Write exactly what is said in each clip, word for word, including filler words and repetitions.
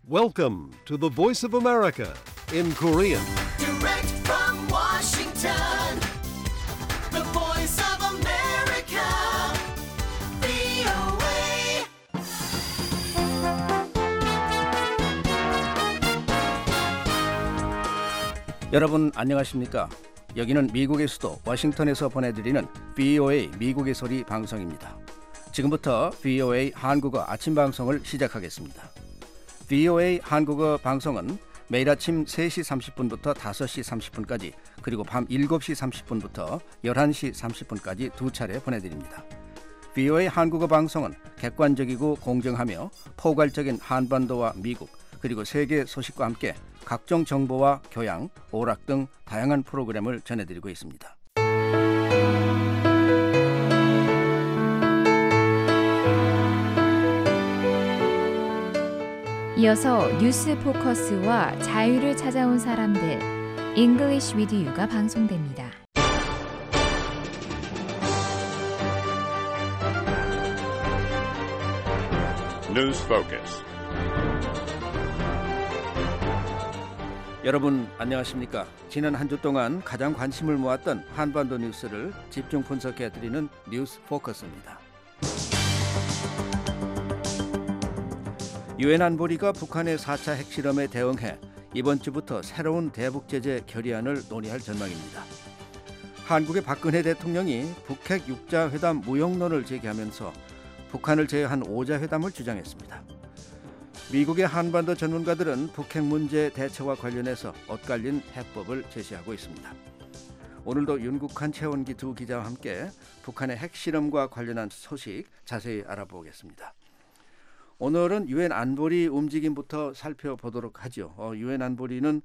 Welcome to the Voice of America in Korean. Direct from Washington, the voice of America, 브이오에이. 여러분 안녕하십니까? 여기는 미국의 수도 워싱턴에서 보내드리는 브이오에이 미국의 소리 방송입니다. 지금부터 브이오에이 한국어 아침 방송을 시작하겠습니다. 브이오에이 한국어 방송은 매일 아침 세 시 삼십 분부터 다섯 시 삼십 분까지 그리고 밤 일곱 시 삼십 분부터 열한 시 삼십 분까지 두 차례 보내드립니다. 브이오에이 한국어 방송은 객관적이고 공정하며 포괄적인 한반도와 미국 그리고 세계 소식과 함께 각종 정보와 교양, 오락 등 다양한 프로그램을 전해드리고 있습니다. 이어서 뉴스 포커스와 자유를 찾아온 사람들 English with You가 방송됩니다. News Focus. 여러분 안녕하십니까? 지난 한 주 동안 가장 관심을 모았던 한반도 뉴스를 집중 분석해드리는 뉴스 포커스입니다. 유엔 안보리가 북한의 사 차 핵실험에 대응해 이번 주부터 새로운 대북제재 결의안을 논의할 전망입니다. 한국의 박근혜 대통령이 북핵 육 자 회담 무용론을 제기하면서 북한을 제외한 오 자 회담을 주장했습니다. 미국의 한반도 전문가들은 북핵 문제 대처와 관련해서 엇갈린 해법을 제시하고 있습니다. 오늘도 윤국한, 최원기 두 기자와 함께 북한의 핵실험과 관련한 소식 자세히 알아보겠습니다. 오늘은 유엔 안보리 움직임부터 살펴보도록 하죠. 어, 유엔 안보리는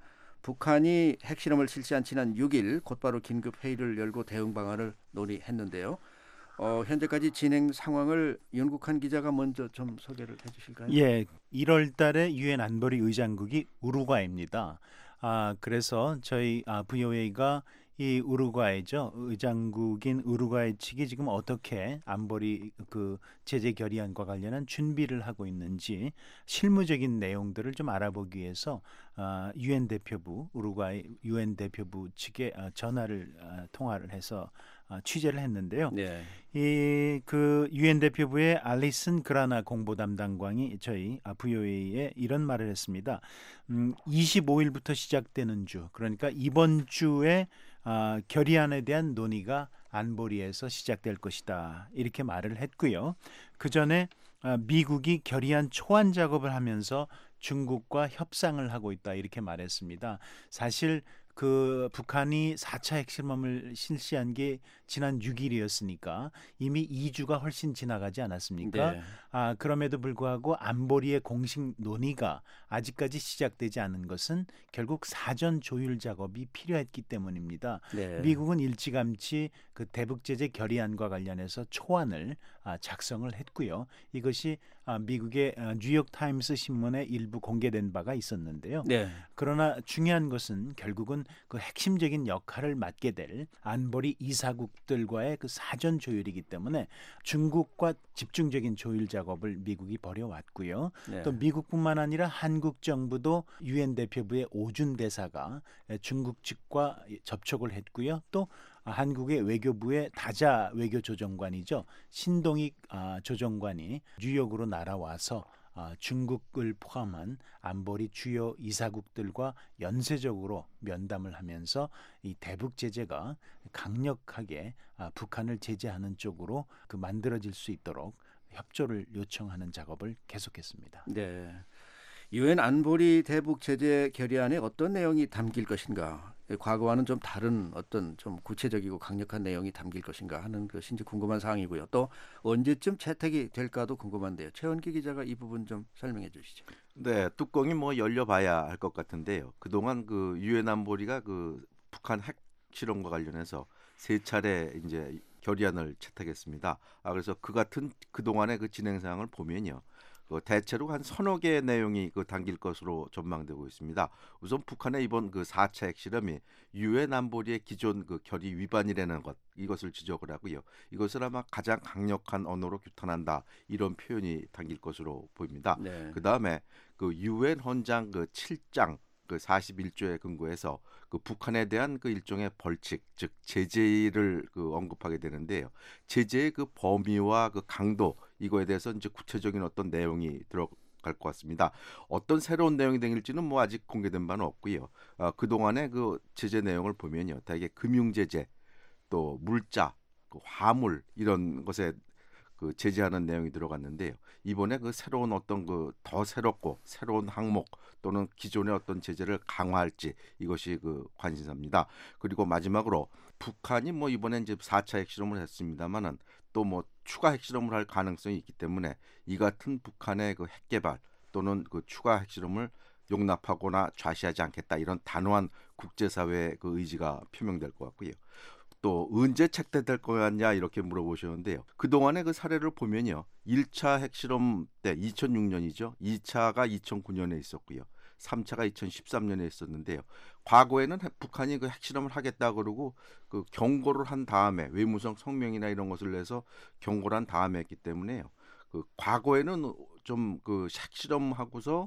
북한이 핵실험을 실시한 지난 육 일 곧바로 긴급 회의를 열고 대응 방안을 논의했는데요. 어, 현재까지 진행 상황을 윤국한 기자가 먼저 좀 소개를 해주실까요? 예, 일월 달에 유엔 안보리 의장국이 우루과이입니다. 아, 그래서 저희 아, 브이오에이가 이 우루과이죠. 의장국인 우루과이 측이 지금 어떻게 안보리 그 제재 결의안과 관련한 준비를 하고 있는지 실무적인 내용들을 좀 알아보기 위해서 아, 유엔 대표부 우루과이 유엔 대표부 측에 아, 전화를 아, 통화를 해서 아, 취재를 했는데요. 네. 이 그 유엔 대표부의 알리슨 그라나 공보 담당관이 저희 아, 브이오에이에 이런 말을 했습니다. 음, 이십오 일부터 시작되는 주, 그러니까 이번 주에 아, 결의안에 대한 논의가 안보리에서 시작될 것이다. 이렇게 말을 했고요. 그 전에 아, 미국이 결의안 초안 작업을 하면서 중국과 협상을 하고 있다. 이렇게 말했습니다. 사실 그 북한이 사 차 핵실험을 실시한 게 지난 육 일이었으니까 이미 이 주가 훨씬 지나가지 않았습니까? 네. 아, 그럼에도 불구하고 안보리의 공식 논의가 아직까지 시작되지 않은 것은 결국 사전 조율 작업이 필요했기 때문입니다. 네. 미국은 일찌감치 그 대북제재 결의안과 관련해서 초안을 아, 작성을 했고요. 이것이 아, 미국의 아, 뉴욕타임스 신문에 일부 공개된 바가 있었는데요. 네. 그러나 중요한 것은 결국은 그 핵심적인 역할을 맡게 될 안보리 이사국들과의 그 사전 조율이기 때문에 중국과 집중적인 조율 작업을 미국이 벌여왔고요. 네. 또 미국뿐만 아니라 한국 정부도 유엔 대표부의 오준 대사가 중국 측과 접촉을 했고요. 또 한국의 외교부의 다자 외교조정관이죠. 신동익 조정관이 뉴욕으로 날아와서 중국을 포함한 안보리 주요 이사국들과 연쇄적으로 면담을 하면서 이 대북 제재가 강력하게 북한을 제재하는 쪽으로 그 만들어질 수 있도록 협조를 요청하는 작업을 계속했습니다. 네. 유엔 안보리 대북 제재 결의안에 어떤 내용이 담길 것인가? 과거와는 좀 다른 어떤 좀 구체적이고 강력한 내용이 담길 것인가 하는 것인지 궁금한 사항이고요. 또 언제쯤 채택이 될까도 궁금한데요. 최원기 기자가 이 부분 좀 설명해 주시죠. 네, 뚜껑이 뭐 열려봐야 할 것 같은데요. 그동안 그 유엔 안보리가 그 북한 핵 실험과 관련해서 세 차례 이제 결의안을 채택했습니다. 아, 그래서 그 같은 그 동안의 그 진행 상황을 보면요. 그 대체로 한 서너 개의 내용이 그 담길 것으로 전망되고 있습니다. 우선 북한의 이번 그 사 차 핵실험이 유엔 안보리의 기존 그 결의 위반이라는 것 이것을 지적을 하고요. 이것을 아마 가장 강력한 언어로 규탄한다 이런 표현이 담길 것으로 보입니다. 네. 그 다음에 그 유엔 헌장 그 칠 장 그 사십일 조에 근거해서 그 북한에 대한 그 일종의 벌칙 즉 제재를 그 언급하게 되는데요. 제재의 그 범위와 그 강도 이거에 대해서 이제 구체적인 어떤 내용이 들어갈 것 같습니다. 어떤 새로운 내용이 생길지는 뭐 아직 공개된 바는 없고요. 어, 그 동안의 그 제재 내용을 보면요, 대개 금융 제재, 또 물자, 그 화물 이런 것에 그 제재하는 내용이 들어갔는데요. 이번에 그 새로운 어떤 그 더 새롭고 새로운 항목 또는 기존의 어떤 제재를 강화할지 이것이 그 관심사입니다. 그리고 마지막으로 북한이 뭐 이번에 이제 사 차 핵실험을 했습니다만은 또 뭐 추가 핵실험을 할 가능성이 있기 때문에 이 같은 북한의 그 핵개발 또는 그 추가 핵실험을 용납하거나 좌시하지 않겠다 이런 단호한 국제사회의 그 의지가 표명될 것 같고요. 또 언제 채택될 거냐 이렇게 물어보셨는데요. 그동안의 그 사례를 보면요. 일 차 핵실험 때 이천육 년이죠. 이 차가 이천구 년에 있었고요. 삼 차가 이천십삼 년에 있었는데요. 과거에는 북한이 그 핵실험을 하겠다 그러고 그 경고를 한 다음에 외무성 성명이나 이런 것을 내서 경고를 한 다음에 했기 때문에요. 그 과거에는 좀 그 핵실험하고서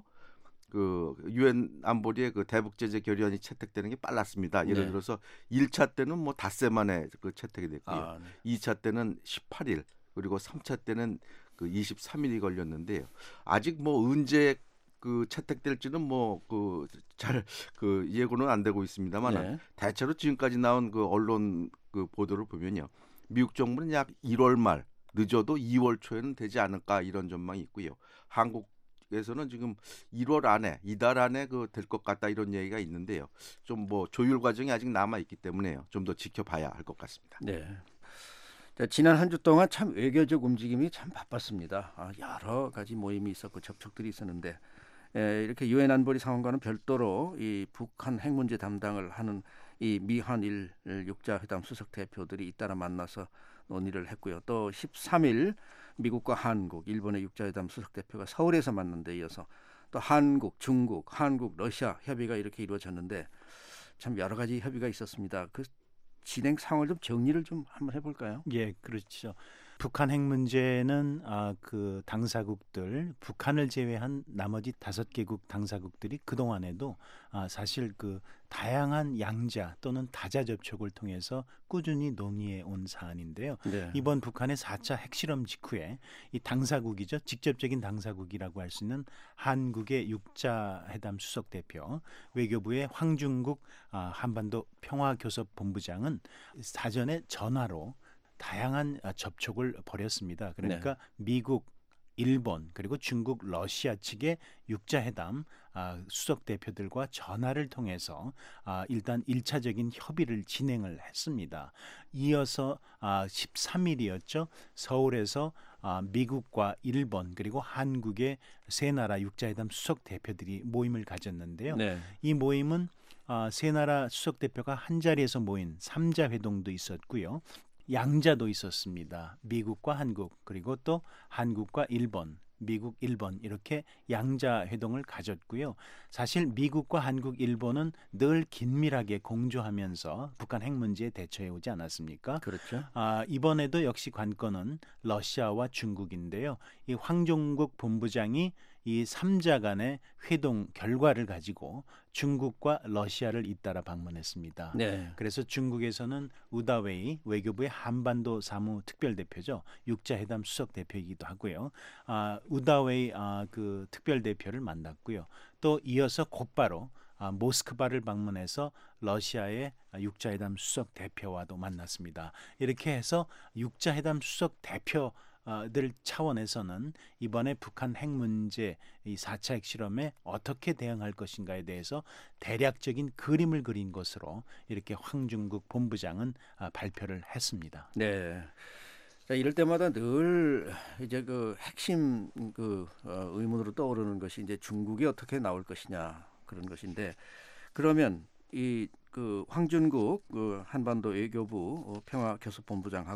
그 유엔 안보리의 그 대북 제재 결의안이 채택되는 게 빨랐습니다. 예를 네. 들어서 일 차 때는 뭐 닷새 만에 그 채택이 됐고요. 아, 네. 이 차 때는 십팔 일 그리고 삼 차 때는 그 이십삼 일이 걸렸는데요. 아직 뭐 언제 그 채택될지는 뭐 그 잘 그 예고는 안 되고 있습니다만 네. 대체로 지금까지 나온 그 언론 그 보도를 보면요. 미국 정부는 약 일월 말 늦어도 이월 초에는 되지 않을까 이런 전망이 있고요. 한국 에서는 지금 일월 안에 이달 안에 그 될 것 같다 이런 얘기가 있는데요. 좀 뭐 조율 과정이 아직 남아 있기 때문에요. 좀 더 지켜봐야 할 것 같습니다. 네. 자, 지난 한 주 동안 참 외교적 움직임이 참 바빴습니다. 아, 여러 가지 모임이 있었고 접촉들이 있었는데 에, 이렇게 유엔 안보리 상황과는 별도로 이 북한 핵 문제 담당을 하는 이 미한일 육자회담 수석 대표들이 잇따라 만나서 논의를 했고요. 또 십삼 일 미국과 한국, 일본의 육자회담 수석 대표가 서울에서 만난 데 이어서 또 한국, 중국, 한국, 러시아 협의가 이렇게 이루어졌는데 참 여러 가지 협의가 있었습니다. 그 진행 상황을 좀 정리를 좀 한번 해볼까요? 예, 그렇죠. 북한 핵 문제는 아, 그 당사국들 북한을 제외한 나머지 다섯 개국 당사국들이 그 동안에도 아, 사실 그 다양한 양자 또는 다자 접촉을 통해서 꾸준히 논의해 온 사안인데요. 네. 이번 북한의 사 차 핵실험 직후에 이 당사국이죠. 직접적인 당사국이라고 할 수 있는 한국의 육자회담 수석 대표, 외교부의 황중국 아, 한반도 평화교섭본부장은 사전에 전화로 다양한 접촉을 벌였습니다. 그러니까 네. 미국, 일본 그리고 중국, 러시아 측의 육자회담 아, 수석 대표들과 전화를 통해서 아, 일단 일 차적인 협의를 진행을 했습니다. 이어서 아, 십삼 일이었죠. 서울에서 아, 미국과 일본 그리고 한국의 세 나라 육자회담 수석 대표들이 모임을 가졌는데요. 네. 이 모임은 아, 세 나라 수석 대표가 한 자리에서 모인 삼자 회동도 있었고요. 양자도 있었습니다. 미국과 한국 그리고 또 한국과 일본, 미국, 일본 이렇게 양자 회동을 가졌고요. 사실 미국과 한국, 일본은 늘 긴밀하게 공조하면서 북한 핵 문제에 대처해 오지 않았습니까? 그렇죠. 아, 이번에도 역시 관건은 러시아와 중국인데요. 이 황종국 본부장이 이 삼자 간의 회동 결과를 가지고 중국과 러시아를 잇따라 방문했습니다. 네. 그래서 중국에서는 우다웨이 외교부의 한반도 사무 특별대표죠. 육자회담 수석 대표이기도 하고요. 아, 우다웨이 아, 그 특별대표를 만났고요. 또 이어서 곧바로 아, 모스크바를 방문해서 러시아의 육자회담 수석 대표와도 만났습니다. 이렇게 해서 육자회담 수석 대표 들 차원에서는 이번에 북한 핵 문제 이 사 차 핵실험에 어떻게 대응할 것인가에 대해서 대략적인 그림을 그린 것으로 이렇게 황중국 본부장은 발표를 했습니다. 네. 자, 이럴 때마다 늘 이제 그 핵심 그 어, 의문으로 떠오르는 것이 이제 중국이 어떻게 나올 것이냐 그런 것인데 그러면 이 그 황준국 그 한반도 외교부 어, 평화교섭본부장하고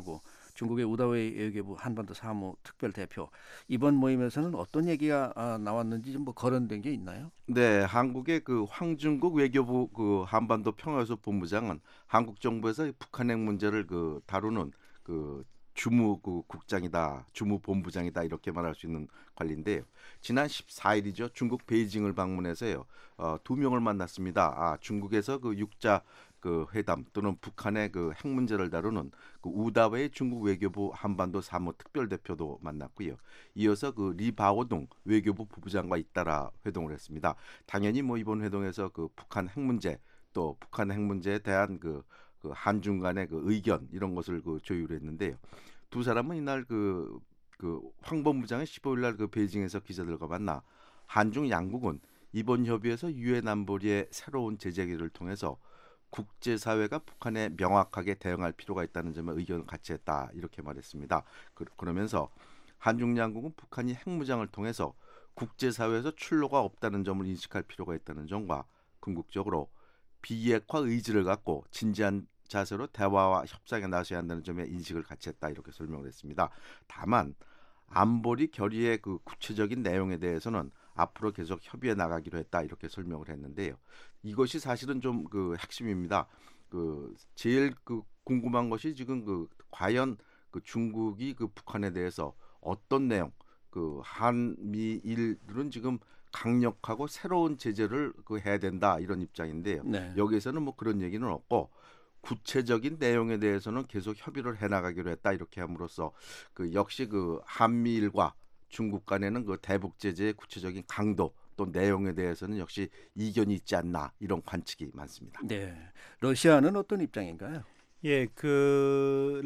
중국의 우다웨이 외교부 한반도 사무 특별 대표. 이번 모임에서는 어떤 얘기가 아, 나왔는지 좀 뭐 거론된 게 있나요? 네, 한국의 그 황중국 외교부 그 한반도 평화연수 본부장은 한국 정부에서 북한 핵 문제를 그 다루는 그 주무 그 국장이다, 주무 본부장이다 이렇게 말할 수 있는 관리인데요. 지난 십사 일이죠. 중국 베이징을 방문해서요. 어, 두 명을 만났습니다. 아, 중국에서 그 육자 그 회담 또는 북한의 그 핵 문제를 다루는 그 우다웨이 중국 외교부 한반도 사무 특별 대표도 만났고요. 이어서 그 리바오동 외교부 부부장과 잇따라 회동을 했습니다. 당연히 뭐 이번 회동에서 그 북한 핵 문제 또 북한 핵 문제에 대한 그 그 한중 간의 그 의견 이런 것을 그 조율했는데요. 두 사람은 이날 그 그 황 본부장이 십오 일 날 그 베이징에서 기자들과 만나 한중 양국은 이번 협의에서 유엔 안보리의 새로운 제재기를 통해서 국제사회가 북한에 명확하게 대응할 필요가 있다는 점에 의견을 같이 했다 이렇게 말했습니다. 그, 그러면서 한중 양국은 북한이 핵무장을 통해서 국제사회에서 출로가 없다는 점을 인식할 필요가 있다는 점과 궁극적으로 비핵화 의지를 갖고 진지한 자세로 대화와 협상에 나서야 한다는 점에 인식을 같이 했다 이렇게 설명을 했습니다. 다만 안보리 결의의 그 구체적인 내용에 대해서는 앞으로 계속 협의해 나가기로 했다 이렇게 설명을 했는데요. 이것이 사실은 좀 그 핵심입니다. 그 제일 그 궁금한 것이 지금 그 과연 그 중국이 그 북한에 대해서 어떤 내용 그 한미일들은 지금 강력하고 새로운 제재를 그 해야 된다 이런 입장인데요. 네. 여기에서는 뭐 그런 얘기는 없고 구체적인 내용에 대해서는 계속 협의를 해나가기로 했다 이렇게 함으로써 그 역시 그 한미일과 중국 간에는 그 대북 제재의 구체적인 강도 또 내용에 대해서는 역시 이견이 있지 않나 이런 관측이 많습니다. 네. 러시아는 어떤 입장인가요? 예, 그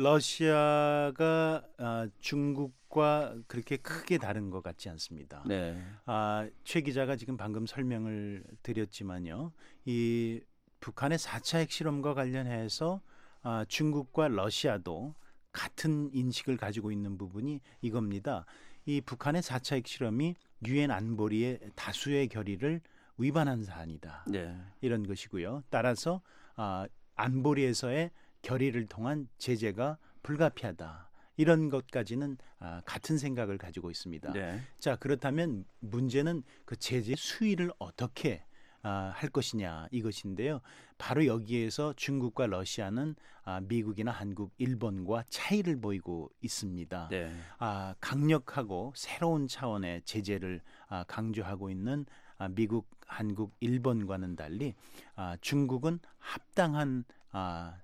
러시아가 아, 중국과 그렇게 크게 다른 것 같지 않습니다. 네. 아, 최 기자가 지금 방금 설명을 드렸지만요, 이 북한의 사 차 핵실험과 관련해서 아, 중국과 러시아도 같은 인식을 가지고 있는 부분이 이겁니다. 이 북한의 사 차 핵실험이 유엔 안보리의 다수의 결의를 위반한 사안이다. 네. 이런 것이고요. 따라서 아, 안보리에서의 결의를 통한 제재가 불가피하다. 이런 것까지는 아, 같은 생각을 가지고 있습니다. 네. 자, 그렇다면 문제는 그 제재 수위를 어떻게 아, 할 것이냐 이것인데요. 바로 여기에서 중국과 러시아는 아, 미국이나 한국, 일본과 차이를 보이고 있습니다. 네. 아, 강력하고 새로운 차원의 제재를 아, 강조하고 있는 아, 미국, 한국, 일본과는 달리 아, 중국은 합당한 아,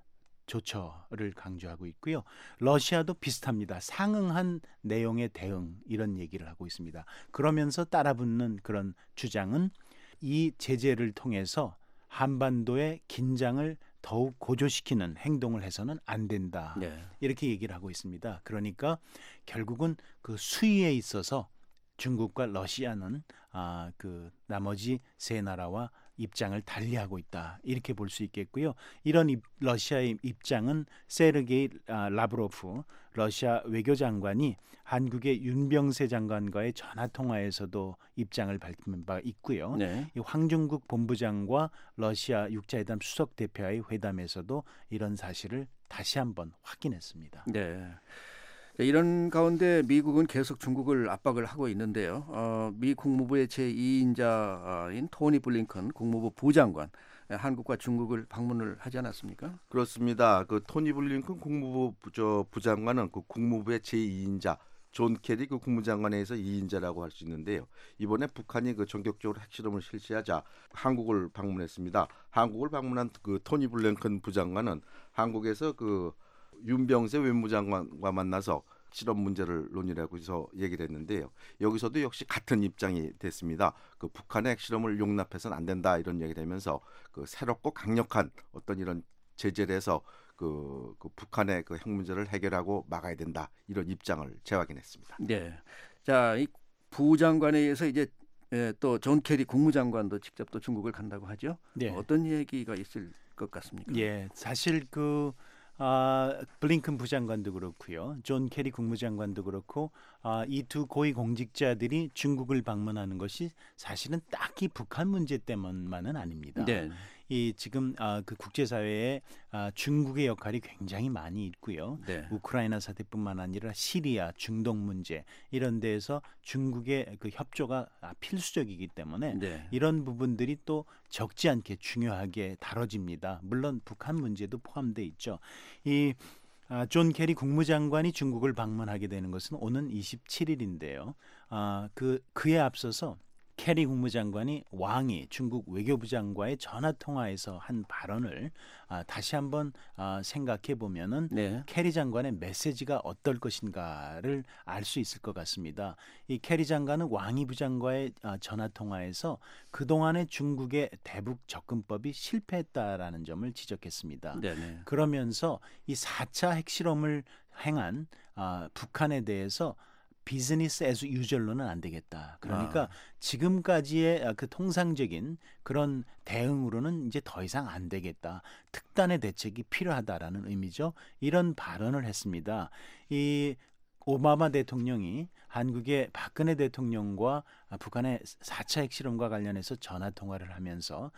조처를 강조하고 있고요. 러시아도 비슷합니다. 상응한 내용의 대응 이런 얘기를 하고 있습니다. 그러면서 따라붙는 그런 주장은 이 제재를 통해서 한반도의 긴장을 더욱 고조시키는 행동을 해서는 안 된다. 네. 이렇게 얘기를 하고 있습니다. 그러니까 결국은 그 수위에 있어서 중국과 러시아는 아, 그 나머지 세 나라와 입장을 달리하고 있다. 이렇게 볼 수 있겠고요. 이런 입, 러시아의 입장은 세르게이 아, 라브로프 러시아 외교장관이 한국의 윤병세 장관과의 전화 통화에서도 입장을 밝힌 바 있고요. 네. 이 황중국 본부장과 러시아 육자회담 수석 대표와의 회담에서도 이런 사실을 다시 한번 확인했습니다. 네. 이런 가운데 미국은 계속 중국을 압박을 하고 있는데요. 어, 미 국무부의 제이 인자인 토니 블링컨 국무부 부장관 한국과 중국을 방문을 하지 않았습니까? 그렇습니다. 그 토니 블링컨 국무부 저 부장관은 그 국무부의 제이 인자 존 케리 그 국무장관에 의해서 이 인자라고 할 수 있는데요. 이번에 북한이 그 전격적으로 핵실험을 실시하자 한국을 방문했습니다. 한국을 방문한 그 토니 블링컨 부장관은 한국에서 그 윤병세 외무장관과 만나서 실험 문제를 논의하고 해서 얘기를 했는데요. 여기서도 역시 같은 입장이 됐습니다. 그 북한의 핵실험을 용납해서는 안 된다 이런 얘기를 하면서 그 새롭고 강력한 어떤 이런 제재를 해서 그, 그 북한의 그 핵 문제를 해결하고 막아야 된다 이런 입장을 재확인했습니다. 네. 자, 이 부장관에 의해서 이제 예, 또 존 케리 국무장관도 직접 또 중국을 간다고 하죠. 네. 어떤 얘기가 있을 것 같습니까? 예, 사실 그 아, 블링컨 부장관도 그렇고요, 존 케리 국무장관도 그렇고 아, 이 두 고위 공직자들이 중국을 방문하는 것이 사실은 딱히 북한 문제 때문만은 아닙니다. 네. 이 지금 아, 그 국제사회에 아, 중국의 역할이 굉장히 많이 있고요. 네. 우크라이나 사태뿐만 아니라 시리아, 중동 문제 이런 데에서 중국의 그 협조가 아, 필수적이기 때문에 네. 이런 부분들이 또 적지 않게 중요하게 다뤄집니다. 물론 북한 문제도 포함돼 있죠. 이 아, 존 케리 국무장관이 중국을 방문하게 되는 것은 오는 이십칠 일인데요. 아, 그 그에 앞서서 케리 국무장관이 왕이 중국 외교부장과의 전화 통화에서 한 발언을 아, 다시 한번 아, 생각해 보면은 네. 케리 장관의 메시지가 어떨 것인가를 알 수 있을 것 같습니다. 이 케리 장관은 왕이 부장과의 아, 전화 통화에서 그동안의 중국의 대북 접근법이 실패했다라는 점을 지적했습니다. 네. 네. 그러면서 이 사 차 핵실험을 행한 아, 북한에 대해서 비즈니스 애즈 유절로는 안 되겠다. 그러니까 아. 지금까지의 그 통상적인 그런 대응으로는 이제 더 이상 안 되겠다. 특단의 대책이 필요하다라는 의미죠. 이런 발언을 했습니다. 이 오바마 대통령이 한국의 박근혜 대통령과 북한의 사 차 핵실험과 관련해서 전화 통화를 하면서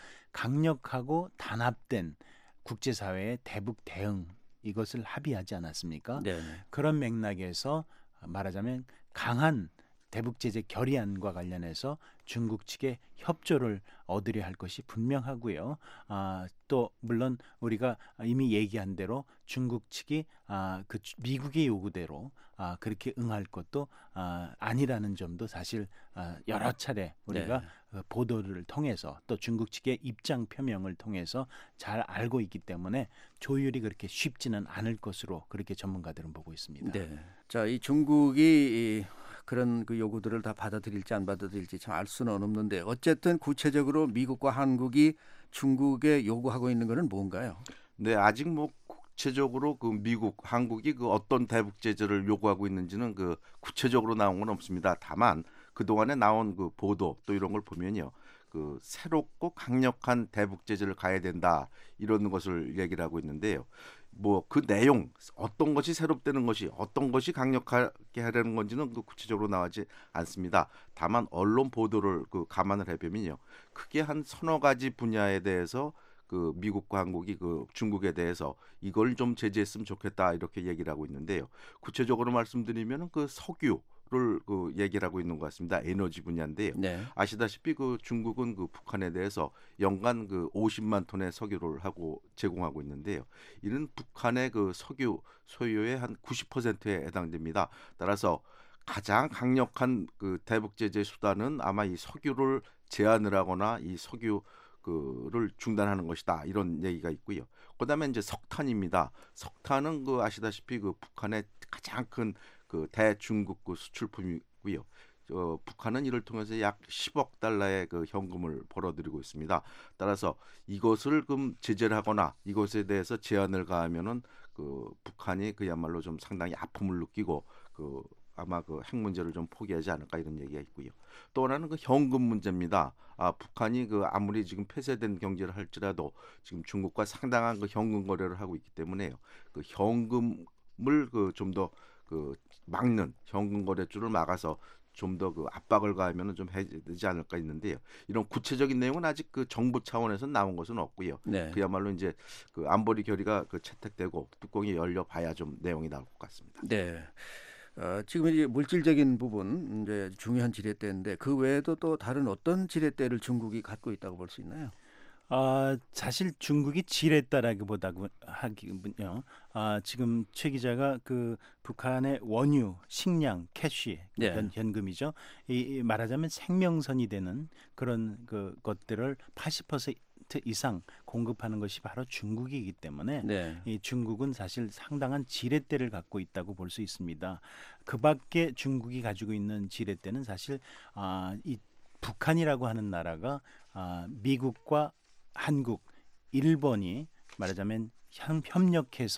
강력하고 단합된 국제사회의 대북 대응 이것을 합의하지 않았습니까? 네. 그런 맥락에서 말하자면 강한 대북 제재 결의안과 관련해서 중국 측의 협조를 얻으려 할 것이 분명하고요. 아, 또 물론 우리가 이미 얘기한 대로 중국 측이 아, 그 미국의 요구대로 아, 그렇게 응할 것도 아, 아니라는 점도 사실 아, 여러 차례 우리가 네. 그 보도를 통해서 또 중국 측의 입장 표명을 통해서 잘 알고 있기 때문에 조율이 그렇게 쉽지는 않을 것으로 그렇게 전문가들은 보고 있습니다. 네. 자, 이 중국이 이 그런 그 요구들을 다 받아들일지 안 받아들일지 참 알 수는 없는데 어쨌든 구체적으로 미국과 한국이 중국에 요구하고 있는 것은 뭔가요? 네, 아직 뭐 구체적으로 그 미국, 한국이 그 어떤 대북 제재를 요구하고 있는지는 그 구체적으로 나온 건 없습니다. 다만 그 동안에 나온 그 보도 또 이런 걸 보면요, 그 새롭고 강력한 대북 제재를 가야 된다 이런 것을 얘기를 하고 있는데요. 뭐 그 내용 어떤 것이 새롭다는 것이 어떤 것이 강력하게 하려는 건지는 그 구체적으로 나오지 않습니다. 다만 언론 보도를 그 감안을 해보면요, 크게 한 서너 가지 분야에 대해서 그 미국과 한국이 그 중국에 대해서 이걸 좀 제재했으면 좋겠다 이렇게 얘기를 하고 있는데요. 구체적으로 말씀드리면 그 석유 를 그 얘기를 하고 있는 것 같습니다. 에너지 분야인데요. 네. 아시다시피 그 중국은 그 북한에 대해서 연간 그 오십만 톤의 석유를 하고 제공하고 있는데요. 이는 북한의 그 석유 소유의 한 구십 퍼센트에 해당됩니다. 따라서 가장 강력한 그 대북 제재 수단은 아마 이 석유를 제한을 하거나 이 석유 그를 중단하는 것이다 이런 얘기가 있고요. 그다음에 이제 석탄입니다. 석탄은 그 아시다시피 그 북한의 가장 큰 그 대중국 그 수출품이고요. 어, 북한은 이를 통해서 약 십억 달러의 그 현금을 벌어들이고 있습니다. 따라서 이것을 금 제재를 하거나 이것에 대해서 제한을 가하면은 그 북한이 그야말로 좀 상당히 아픔을 느끼고 그 아마 그 핵 문제를 좀 포기하지 않을까 이런 얘기가 있고요. 또 하나는 그 현금 문제입니다. 아, 북한이 그 아무리 지금 폐쇄된 경제를 할지라도 지금 중국과 상당한 그 현금 거래를 하고 있기 때문에요. 그 현금을 그 좀 더 그 막는 현금 거래줄을 막아서 좀 더 그 압박을 가하면은 좀 해야 되지 않을까 있는데요. 이런 구체적인 내용은 아직 그 정부 차원에서 나온 것은 없고요. 네. 그야말로 이제 그 안보리 결의가 그 채택되고 뚜껑이 열려 봐야 좀 내용이 나올 것 같습니다. 네. 어, 지금 이제 물질적인 부분 이제 중요한 지렛대인데 그 외에도 또 다른 어떤 지렛대를 중국이 갖고 있다고 볼 수 있나요? 아, 사실 중국이 지렛다라기보다 하기는요. 아, 지금 최 기자가 그 북한의 원유, 식량, 캐시, 네. 현, 현금이죠. 이, 이 말하자면 생명선이 되는 그런 그 것들을 팔십 퍼센트 이상 공급하는 것이 바로 중국이기 때문에 네. 이 중국은 사실 상당한 지렛대를 갖고 있다고 볼 수 있습니다. 그밖에 중국이 가지고 있는 지렛대는 사실 아, 이 북한이라고 하는 나라가 아, 미국과 한국, 일본이 말하자면 협력해서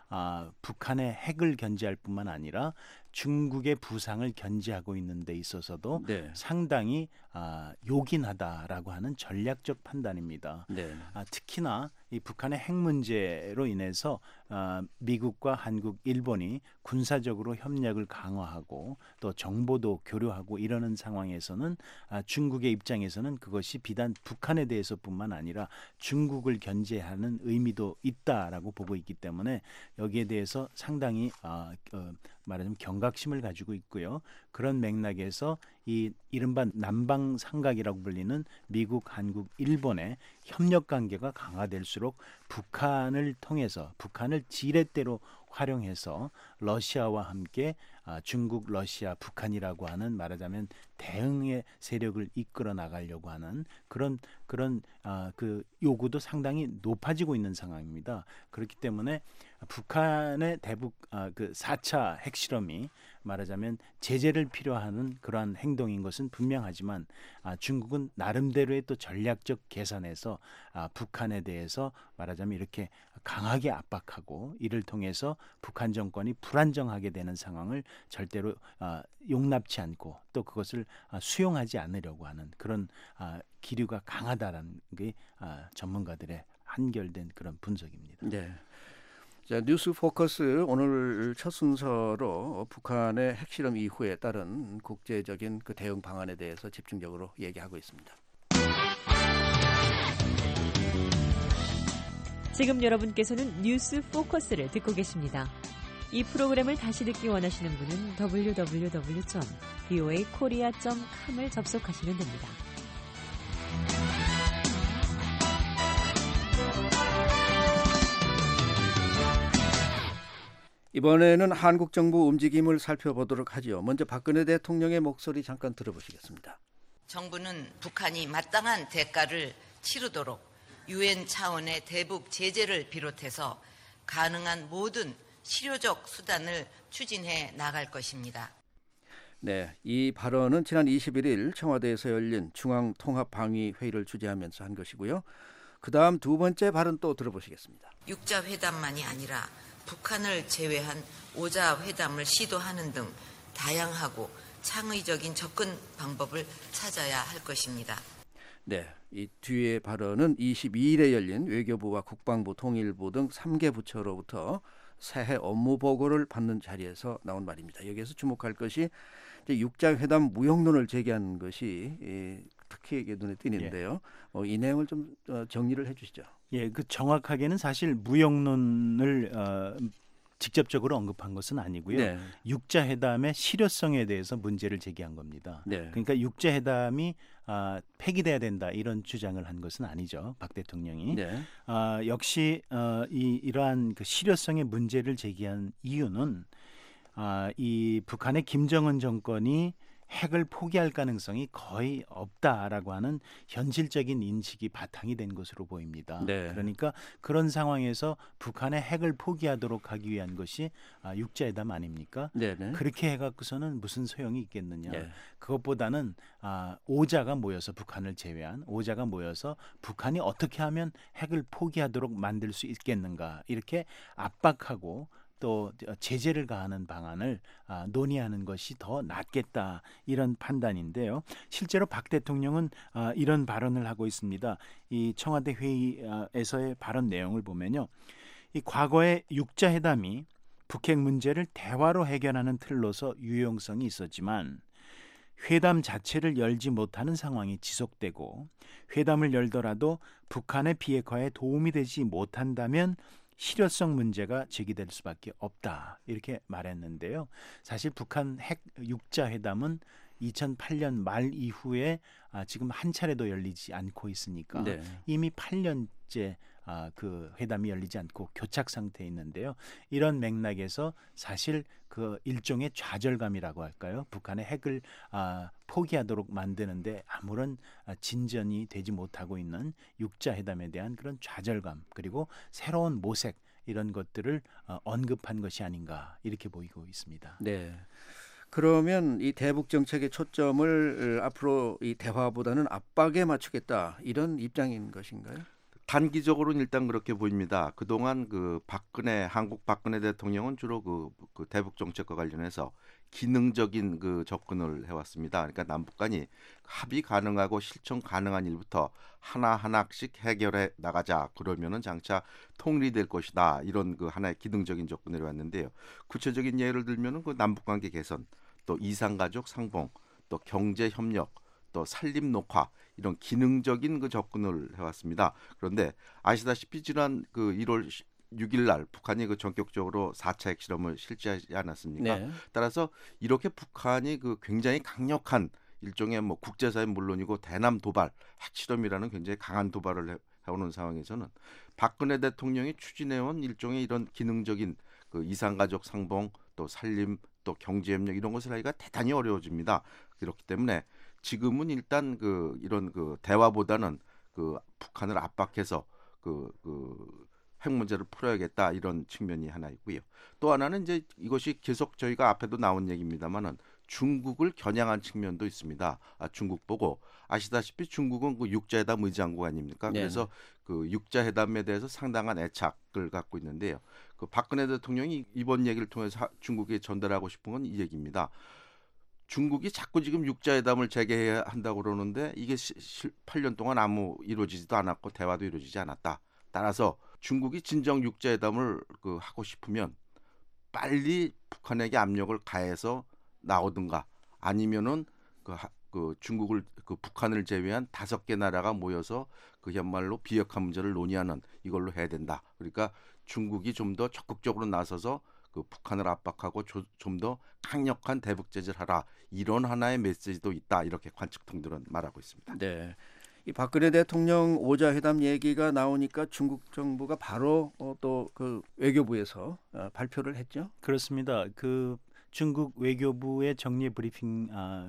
아, 북한의 핵을 견제할 뿐만 아니라 중국의 부상을 견제하고 있는 데 있어서도 네. 상당히 아, 요긴하다라고 하는 전략적 판단입니다. 네. 아, 특히나 이 북한의 핵 문제로 인해서 아, 미국과 한국, 일본이 군사적으로 협력을 강화하고 또 정보도 교류하고 이러는 상황에서는 아, 중국의 입장에서는 그것이 비단 북한에 대해서뿐만 아니라 중국을 견제하는 의미도 있다라고 보고 있기 때문에 여기에 대해서 상당히 아, 어, 말하자면 경각심을 가지고 있고요. 그런 맥락에서 이 이른바 남방 삼각이라고 불리는 미국, 한국, 일본의 협력 관계가 강화될수록 북한을 통해서 북한을 지렛대로 활용해서 러시아와 함께 아, 중국, 러시아, 북한이라고 하는 말하자면 대응의 세력을 이끌어 나가려고 하는 그런 그런 아, 그 요구도 상당히 높아지고 있는 상황입니다. 그렇기 때문에 북한의 대북 아, 그 사 차 핵실험이 말하자면 제재를 필요하는 그러한 행동인 것은 분명하지만 아, 중국은 나름대로의 또 전략적 계산에서 아, 북한에 대해서 말하자면 이렇게 강하게 압박하고 이를 통해서 북한 정권이 불안정하게 되는 상황을 절대로 아, 용납치 않고 또 그것을 아, 수용하지 않으려고 하는 그런 아, 기류가 강하다라는 게 아, 전문가들의 한결된 그런 분석입니다. 네. 자, 뉴스 포커스 오늘 첫 순서로 북한의 핵실험 이후에 따른 국제적인 그 대응 방안에 대해서 집중적으로 얘기하고 있습니다. 지금 여러분께서는 뉴스 포커스를 듣고 계십니다. 이 프로그램을 다시 듣기 원하시는 분은 더블유 더블유 더블유 점 브이오에이 코리아 점 컴을 접속하시면 됩니다. 이번에는 한국 정부 움직임을 살펴보도록 하죠. 먼저 박근혜 대통령의 목소리 잠깐 들어보시겠습니다. 정부는 북한이 마땅한 대가를 치르도록 유엔 차원의 대북 제재를 비롯해서 가능한 모든 실효적 수단을 추진해 나갈 것입니다. 네, 이 발언은 지난 이십일 일 청와대에서 열린 중앙통합방위회의를 주재하면서 한 것이고요. 그 다음 두 번째 발언 또 들어보시겠습니다. 육자 회담만이 아니라 북한을 제외한 오자 회담을 시도하는 등 다양하고 창의적인 접근 방법을 찾아야 할 것입니다. 네, 이 뒤에 발언은 이십이 일에 열린 외교부와 국방부, 통일부 등 삼 개 부처로부터 새해 업무 보고를 받는 자리에서 나온 말입니다. 여기에서 주목할 것이 이제 육자 회담 무용론을 제기한 것이 예, 특히 눈에 띄는데요. 예. 어, 이 내용을 좀 어, 정리를 해주시죠. 예, 그 정확하게는 사실 무용론을 어, 직접적으로 언급한 것은 아니고요. 네. 육자 회담의 실효성에 대해서 문제를 제기한 겁니다. 네. 그러니까 육자 회담이 아, 폐기돼야 된다 이런 주장을 한 것은 아니죠. 박 대통령이. 네. 아, 역시 어, 이 이러한 그 실효성의 문제를 제기한 이유는 아, 이 북한의 김정은 정권이 핵을 포기할 가능성이 거의 없다라고 하는 현실적인 인식이 바탕이 된 것으로 보입니다. 네. 그러니까 그런 상황에서 북한의 핵을 포기하도록 하기 위한 것이 아, 육자회담 아닙니까? 네네. 그렇게 해갖고서는 무슨 소용이 있겠느냐. 네. 그것보다는 아, 오자가 모여서 북한을 제외한 오자가 모여서 북한이 어떻게 하면 핵을 포기하도록 만들 수 있겠는가 이렇게 압박하고 또 제재를 가하는 방안을 아, 논의하는 것이 더 낫겠다 이런 판단인데요. 실제로 박 대통령은 아, 이런 발언을 하고 있습니다. 이 청와대 회의에서의 발언 내용을 보면요, 이 과거의 육자 회담이 북핵 문제를 대화로 해결하는 틀로서 유용성이 있었지만 회담 자체를 열지 못하는 상황이 지속되고 회담을 열더라도 북한의 비핵화에 도움이 되지 못한다면 실효성 문제가 제기될 수밖에 없다 이렇게 말했는데요. 사실 북한 핵 육자 회담은 이천팔 년 말 이후에 아, 지금 한 차례도 열리지 않고 있으니까 네. 이미 팔 년째 아, 그 회담이 열리지 않고 교착 상태에 있는데요. 이런 맥락에서 사실 그 일종의 좌절감이라고 할까요? 북한의 핵을 아, 포기하도록 만드는데 아무런 아, 진전이 되지 못하고 있는 육자 회담에 대한 그런 좌절감 그리고 새로운 모색 이런 것들을 어, 언급한 것이 아닌가 이렇게 보이고 있습니다. 네. 그러면 이 대북 정책의 초점을 앞으로 이 대화보다는 압박에 맞추겠다 이런 입장인 것인가요? 단기적으로는 일단 그렇게 보입니다. 그동안 그 박근혜 한국 박근혜 대통령은 주로 그, 그 대북 정책과 관련해서 기능적인 그 접근을 해왔습니다. 그러니까 남북 간이 합의 가능하고 실천 가능한 일부터 하나 하나씩 해결해 나가자. 그러면은 장차 통일될 것이다. 이런 그 하나의 기능적인 접근을 해왔는데요. 구체적인 예를 들면은 그 남북 관계 개선, 또 이산가족 상봉, 또 경제 협력, 또 산림 녹화 이런 기능적인 그 접근을 해왔습니다. 그런데 아시다시피 지난 그 일월 육일 날 북한이 그 전격적으로 사 차 핵실험을 실시하지 않았습니까? 네. 따라서 이렇게 북한이 그 굉장히 강력한 일종의 뭐 국제사회 물론이고 대남 도발, 핵실험이라는 굉장히 강한 도발을 해, 해오는 상황에서는 박근혜 대통령이 추진해온 일종의 이런 기능적인 그 이산가족 상봉, 또 산림, 또 경제협력 이런 것을 하기가 대단히 어려워집니다. 그렇기 때문에 지금은 일단 그 이런 그 대화보다는 그 북한을 압박해서 그, 그 핵 문제를 풀어야겠다 이런 측면이 하나 있고요. 또 하나는 이제 이것이 계속 저희가 앞에도 나온 얘기입니다만은 중국을 겨냥한 측면도 있습니다. 아, 중국 보고 아시다시피 중국은 그 육자회담 의장국 아닙니까? 네. 그래서 그 육자회담에 대해서 상당한 애착을 갖고 있는데요. 그 박근혜 대통령이 이번 얘기를 통해서 중국에 전달하고 싶은 건 이 얘기입니다. 중국이 자꾸 지금 육자회담을 재개해야 한다고 그러는데 이게 팔 년 동안 아무 이루어지지도 않았고 대화도 이루어지지 않았다. 따라서 중국이 진정 육자회담을 그 하고 싶으면 빨리 북한에게 압력을 가해서 나오든가 아니면은 그, 그 중국을 그 북한을 제외한 다섯 개 나라가 모여서 그야말로 비핵화 문제를 논의하는 이걸로 해야 된다. 그러니까 중국이 좀 더 적극적으로 나서서 그 북한을 압박하고 좀 더 강력한 대북 제재를 하라. 이런 하나의 메시지도 있다. 이렇게 관측통들은 말하고 있습니다. 네. 이 박근혜 대통령 오자 회담 얘기가 나오니까 중국 정부가 바로 어, 또 그 외교부에서 어, 발표를 했죠. 그렇습니다. 그 중국 외교부의 정례 브리핑 아,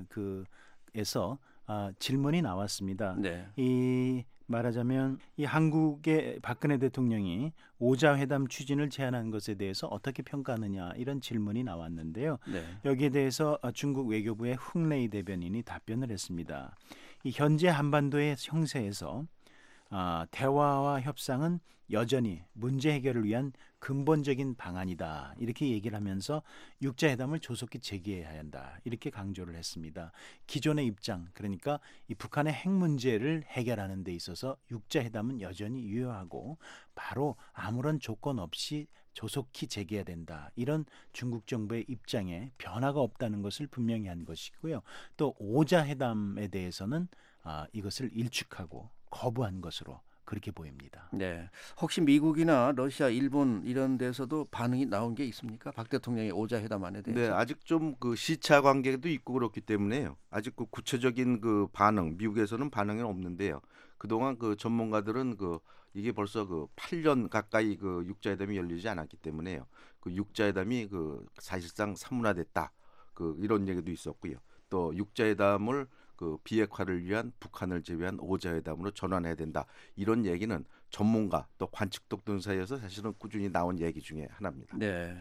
그에서 아, 질문이 나왔습니다. 네. 이 말하자면 이 한국의 박근혜 대통령이 오자 회담 추진을 제안한 것에 대해서 어떻게 평가하느냐 이런 질문이 나왔는데요. 네. 여기에 대해서 중국 외교부의 흥레이 대변인이 답변을 했습니다. 이 현재 한반도의 형세에서 아, 대화와 협상은 여전히 문제 해결을 위한 근본적인 방안이다. 이렇게 얘기를 하면서 육자회담을 조속히 재개해야 한다. 이렇게 강조를 했습니다. 기존의 입장, 그러니까 이 북한의 핵 문제를 해결하는 데 있어서 육자회담은 여전히 유효하고 바로 아무런 조건 없이 조속히 재개해야 된다. 이런 중국 정부의 입장에 변화가 없다는 것을 분명히 한 것이고요. 또 오자 회담에 대해서는 아, 이것을 일축하고 거부한 것으로 그렇게 보입니다. 네. 혹시 미국이나 러시아, 일본 이런 데서도 반응이 나온 게 있습니까? 박 대통령의 오자 회담안에 대해서. 네, 아직 좀 그 시차 관계도 있고 그렇기 때문에요. 아직 그 구체적인 그 반응, 미국에서는 반응이 없는데요. 그동안 그 전문가들은 그 이게 벌써 그 팔 년 가까이 그 육자회담이 열리지 않았기 때문에요. 그 육자회담이 그 사실상 사문화됐다. 그 이런 얘기도 있었고요. 또 육자회담을 그 비핵화를 위한 북한을 제외한 오자회담으로 전환해야 된다. 이런 얘기는 전문가 또 관측독들 사이에서 사실은 꾸준히 나온 얘기 중에 하나입니다. 네.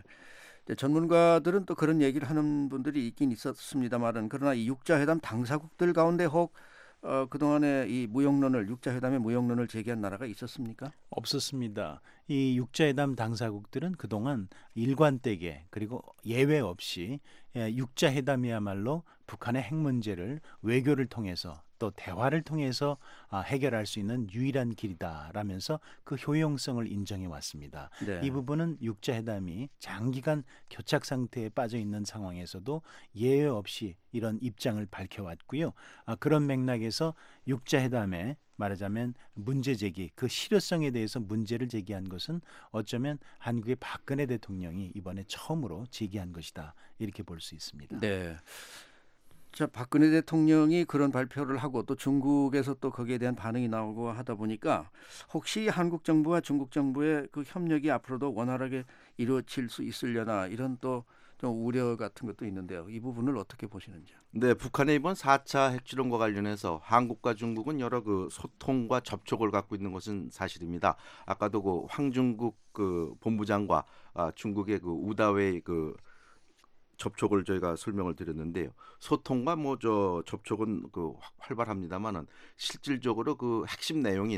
전문가들은 또 그런 얘기를 하는 분들이 있긴 있었습니다만은 그러나 이 육자회담 당사국들 가운데 혹 어, 그동안에 이 무역론을 육자회담의 무역론을 제기한 나라가 있었습니까? 없었습니다. 이 육자회담 당사국들은 그동안 일관되게 그리고 예외 없이 육자회담이야말로 북한의 핵 문제를 외교를 통해서 또 대화를 통해서 해결할 수 있는 유일한 길이다라면서 그 효용성을 인정해 왔습니다. 네. 이 부분은 육자회담이 장기간 교착 상태에 빠져 있는 상황에서도 예외 없이 이런 입장을 밝혀왔고요. 그런 맥락에서 육자회담에 말하자면 문제 제기, 그 실효성에 대해서 문제를 제기한 것은 어쩌면 한국의 박근혜 대통령이 이번에 처음으로 제기한 것이다. 이렇게 볼 수 있습니다. 네. 자, 박근혜 대통령이 그런 발표를 하고 또 중국에서 또 거기에 대한 반응이 나오고 하다 보니까 혹시 한국 정부와 중국 정부의 그 협력이 앞으로도 원활하게 이루어질 수 있으려나 이런 또 좀 우려 같은 것도 있는데요. 이 부분을 어떻게 보시는지요? 네, 북한의 이번 사 차 핵실험과 관련해서 한국과 중국은 여러 그 소통과 접촉을 갖고 있는 것은 사실입니다. 아까도 그 황중국 그 본부장과 아, 중국의 그 우다웨이 그 접촉을 저희가 설명을 드렸는데요. 소통과 뭐 저 접촉은 그 활발합니다만은 실질적으로 그 핵심 내용인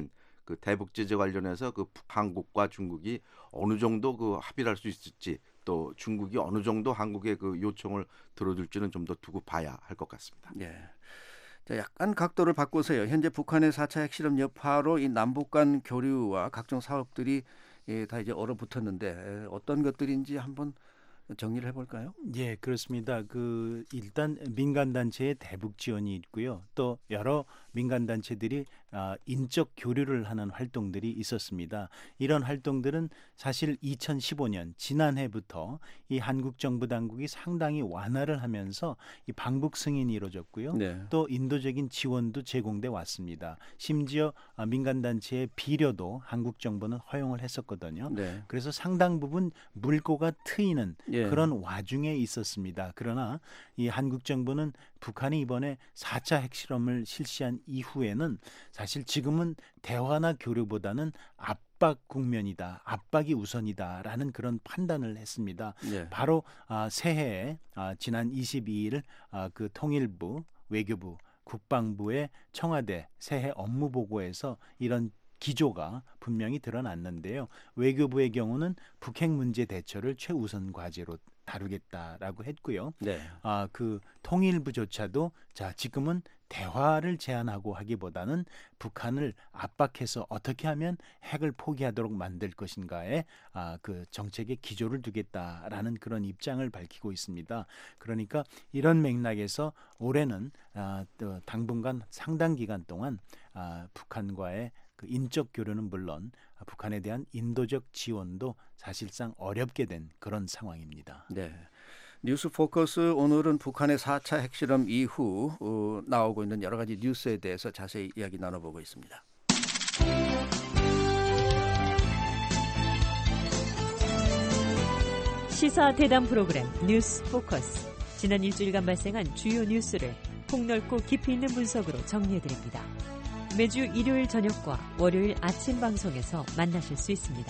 그 대북 제재 관련해서 그 한국과 중국이 어느 정도 그 합의를 할 수 있을지 또 중국이 어느 정도 한국의 그 요청을 들어줄지는 좀 더 두고 봐야 할 것 같습니다. 예. 자, 약간 각도를 바꿔서요. 현재 북한의 사 차 핵실험 여파로 이 남북 간 교류와 각종 사업들이 예, 다 이제 얼어붙었는데 어떤 것들인지 한번 정리를 해볼까요? 예, 그렇습니다. 그 일단 민간 단체의 대북 지원이 있고요. 또 여러 민간 단체들이 아, 인적 교류를 하는 활동들이 있었습니다. 이런 활동들은 사실 이천십오 년 지난해부터 이 한국 정부 당국이 상당히 완화를 하면서 이 방북 승인이 이루어졌고요. 네. 또 인도적인 지원도 제공돼 왔습니다. 심지어 아, 민간 단체의 비료도 한국 정부는 허용을 했었거든요. 네. 그래서 상당 부분 물꼬가 트이는 예. 그런 와중에 있었습니다. 그러나 이 한국 정부는 북한이 이번에 사 차 핵실험을 실시한 이후에는 사실 지금은 대화나 교류보다는 압박 국면이다, 압박이 우선이다라는 그런 판단을 했습니다. 네. 바로 아, 새해에 아, 지난 이십이 일 아, 그 통일부, 외교부, 국방부의 청와대 새해 업무 보고에서 이런 기조가 분명히 드러났는데요. 외교부의 경우는 북핵 문제 대처를 최우선 과제로 다루겠다라고 했고요. 네. 아, 그 통일부조차도 자 지금은 대화를 제안하고 하기보다는 북한을 압박해서 어떻게 하면 핵을 포기하도록 만들 것인가에 아, 그 정책의 기조를 두겠다라는 그런 입장을 밝히고 있습니다. 그러니까 이런 맥락에서 올해는 아, 또 당분간 상당 기간 동안 아, 북한과의 그 인적 교류는 물론 북한에 대한 인도적 지원도 사실상 어렵게 된 그런 상황입니다. 네. 뉴스 포커스 오늘은 북한의 사 차 핵실험 이후 어, 나오고 있는 여러 가지 뉴스에 대해서 자세히 이야기 나눠보고 있습니다. 시사 대담 프로그램 뉴스 포커스. 지난 일주일간 발생한 주요 뉴스를 폭넓고 깊이 있는 분석으로 정리해드립니다. 매주 일요일 저녁과 월요일 아침 방송에서 만나실 수 있습니다.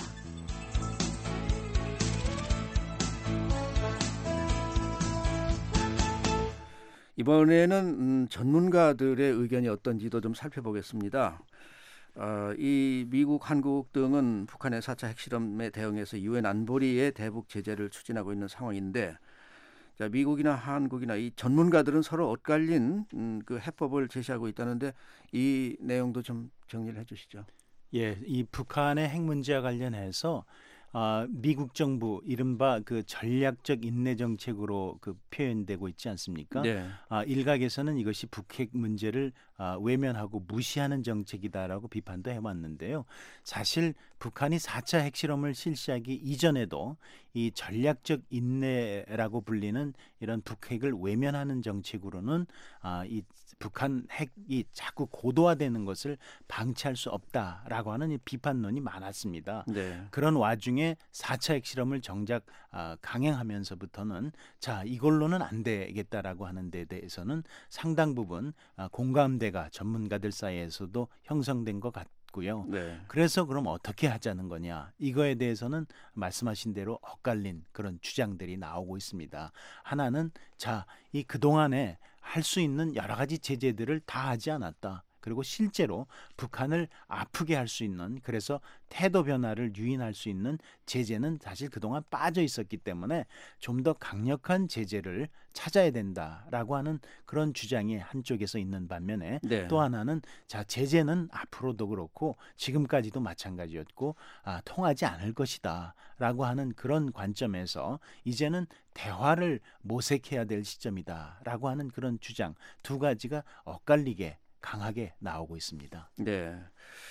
이번에는 음, 전문가들의 의견이 어떤지도 좀 살펴보겠습니다. 어, 이 미국, 한국 등은 북한의 사 차 핵실험에 대응해서 유엔 안보리의 대북 제재를 추진하고 있는 상황인데, 자, 미국이나 한국이나 이 전문가들은 서로 엇갈린 음, 그 해법을 제시하고 있다는데 이 내용도 좀 정리를 해주시죠. 예, 이 북한의 핵 문제와 관련해서 아, 미국 정부 이른바 그 전략적 인내 정책으로 그 표현되고 있지 않습니까? 네. 아, 일각에서는 이것이 북핵 문제를 아, 외면하고 무시하는 정책이다라고 비판도 해왔는데요. 사실 북한이 사 차 핵실험을 실시하기 이전에도 이 전략적 인내라고 불리는 이런 북핵을 외면하는 정책으로는 아, 이 북한 핵이 자꾸 고도화되는 것을 방치할 수 없다라고 하는 이 비판론이 많았습니다. 네. 그런 와중에 사 차 핵실험을 정작 아, 강행하면서부터는 자 이걸로는 안 되겠다라고 하는 데 대해서는 상당 부분 아, 공감대가 전문가들 사이에서도 형성된 것 같고요. 네. 그래서 그럼 어떻게 하자는 거냐 이거에 대해서는 말씀하신 대로 엇갈린 그런 주장들이 나오고 있습니다. 하나는 자 이 그동안에 할 수 있는 여러 가지 제재들을 다 하지 않았다. 그리고 실제로 북한을 아프게 할 수 있는 그래서 태도 변화를 유인할 수 있는 제재는 사실 그동안 빠져 있었기 때문에 좀 더 강력한 제재를 찾아야 된다라고 하는 그런 주장이 한쪽에서 있는 반면에 네. 또 하나는 자 제재는 앞으로도 그렇고 지금까지도 마찬가지였고 아, 통하지 않을 것이다라고 하는 그런 관점에서 이제는 대화를 모색해야 될 시점이다라고 하는 그런 주장 두 가지가 엇갈리게 강하게 나오고 있습니다. 네,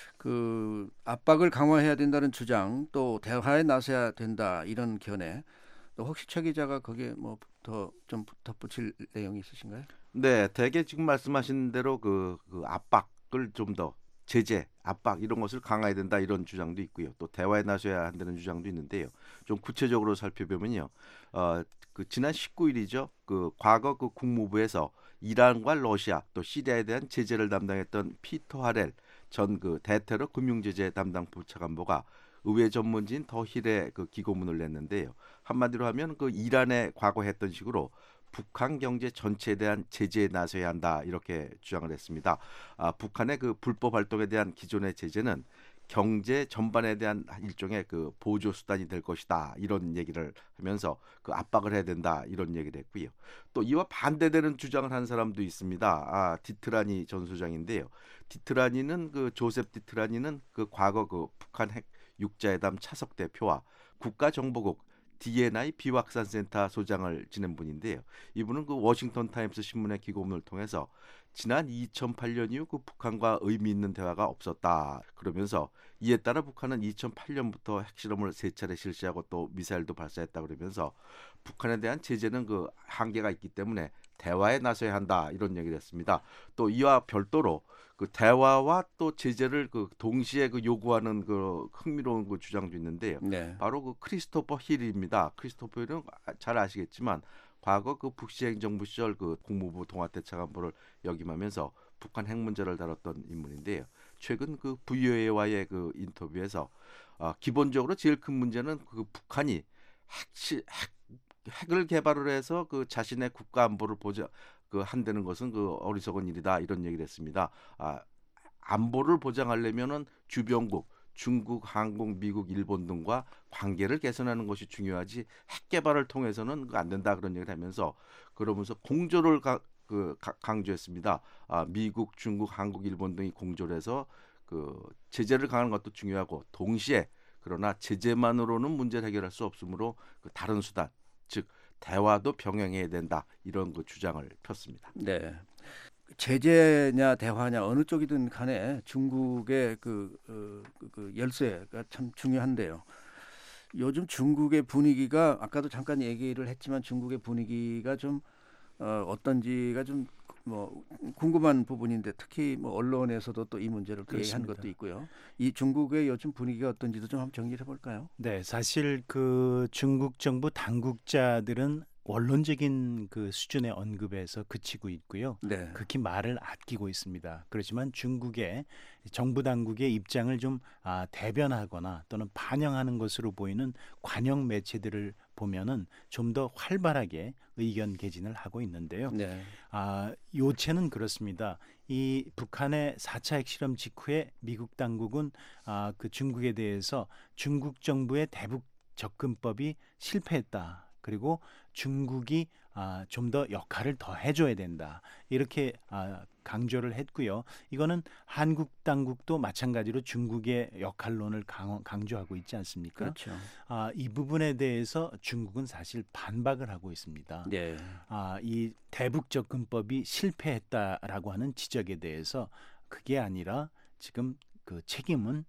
그 압박을 강화해야 된다는 주장, 또 대화에 나서야 된다 이런 견해. 또 혹시 최 기자가 거기에 뭐 더 좀 덧붙일 내용이 있으신가요? 네, 대개 지금 말씀하신 대로 그, 그 압박을 좀 더 제재, 압박 이런 것을 강화해야 된다 이런 주장도 있고요. 또 대화에 나서야 한다는 주장도 있는데요. 좀 구체적으로 살펴보면요. 어, 그 지난 십구 일이죠. 그 과거 그 국무부에서 이란과 러시아 또 시리아에 대한 제재를 담당했던 피터 하렐 전 그 대테러 금융제재 담당 부차관보가 의회 전문지인 더힐에 그 기고문을 냈는데요. 한마디로 하면 그 이란에 과거 했던 식으로 북한 경제 전체에 대한 제재에 나서야 한다 이렇게 주장을 했습니다. 아, 북한의 그 불법 활동에 대한 기존의 제재는 경제 전반에 대한 일종의 그 보조 수단이 될 것이다 이런 얘기를 하면서 그 압박을 해야 된다 이런 얘기를 했고요. 또 이와 반대되는 주장을 한 사람도 있습니다. 아, 디트라니 전 소장인데요. 디트라니는 그 조셉 디트라니는 그 과거 그 북한 핵 육자회담 차석 대표와 국가정보국 디엔아이 비확산센터 소장을 지낸 분인데요. 이분은 그 워싱턴 타임스 신문의 기고문을 통해서 지난 이천팔 년 이후 그 북한과 의미 있는 대화가 없었다. 그러면서 이에 따라 북한은 이천팔 년부터 핵실험을 세 차례 실시하고 또 미사일도 발사했다 그러면서 북한에 대한 제재는 그 한계가 있기 때문에 대화에 나서야 한다 이런 얘기를 했습니다. 또 이와 별도로 그 대화와 또 제재를 그 동시에 그 요구하는 그 흥미로운 그 주장도 있는데요. 네. 바로 그 크리스토퍼 힐입니다. 크리스토퍼 힐은 잘 아시겠지만 과거 그 북시 행정부 시절 그 국무부 동아대차관보를 역임하면서 북한 핵 문제를 다뤘던 인물인데요. 최근 그 브이오에이와의 그 인터뷰에서 어, 기본적으로 제일 큰 문제는 그 북한이 핵시, 핵, 핵을 개발을 해서 그 자신의 국가 안보를 보자 그 한다는 것은 그 어리석은 일이다 이런 얘기를 했습니다. 아, 안보를 보장하려면은 주변국 중국, 한국, 미국, 일본 등과 관계를 개선하는 것이 중요하지 핵 개발을 통해서는 안 된다 그런 얘기를 하면서 그러면서 공조를 가, 그 가, 강조했습니다. 아, 미국, 중국, 한국, 일본 등이 공조를 해서 그 제재를 강화하는 것도 중요하고 동시에 그러나 제재만으로는 문제를 해결할 수 없으므로 그 다른 수단 즉 대화도 병행해야 된다 이런 그 주장을 폈습니다. 네. 제재냐 대화냐 어느 쪽이든 간에 중국의 그, 어, 그, 그 열쇠가 참 중요한데요. 요즘 중국의 분위기가 아까도 잠깐 얘기를 했지만 중국의 분위기가 좀 어, 어떤지가 좀 뭐 궁금한 부분인데 특히 뭐 언론에서도 또 이 문제를 얘기한 것도 있고요. 이 중국의 요즘 분위기가 어떤지도 좀 한번 정리해 볼까요? 네, 사실 그 중국 정부 당국자들은 원론적인 그 수준의 언급에서 그치고 있고요. 네. 극히 말을 아끼고 있습니다. 그렇지만 중국의 정부 당국의 입장을 좀 아, 대변하거나 또는 반영하는 것으로 보이는 관영 매체들을 보면은 좀 더 활발하게 의견 개진을 하고 있는데요. 네. 아, 요체는 그렇습니다. 이 북한의 사 차 핵실험 직후에 미국 당국은 아, 그 중국에 대해서 중국 정부의 대북 접근법이 실패했다. 그리고 중국이 아, 좀 더 역할을 더 해줘야 된다. 이렇게 아, 강조를 했고요. 이거는 한국 당국도 마찬가지로 중국의 역할론을 강, 강조하고 있지 않습니까? 그렇죠. 아, 이 부분에 대해서 중국은 사실 반박을 하고 있습니다. 네. 아, 이 대북 접근법이 실패했다라고 하는 지적에 대해서 그게 아니라 지금 그 책임은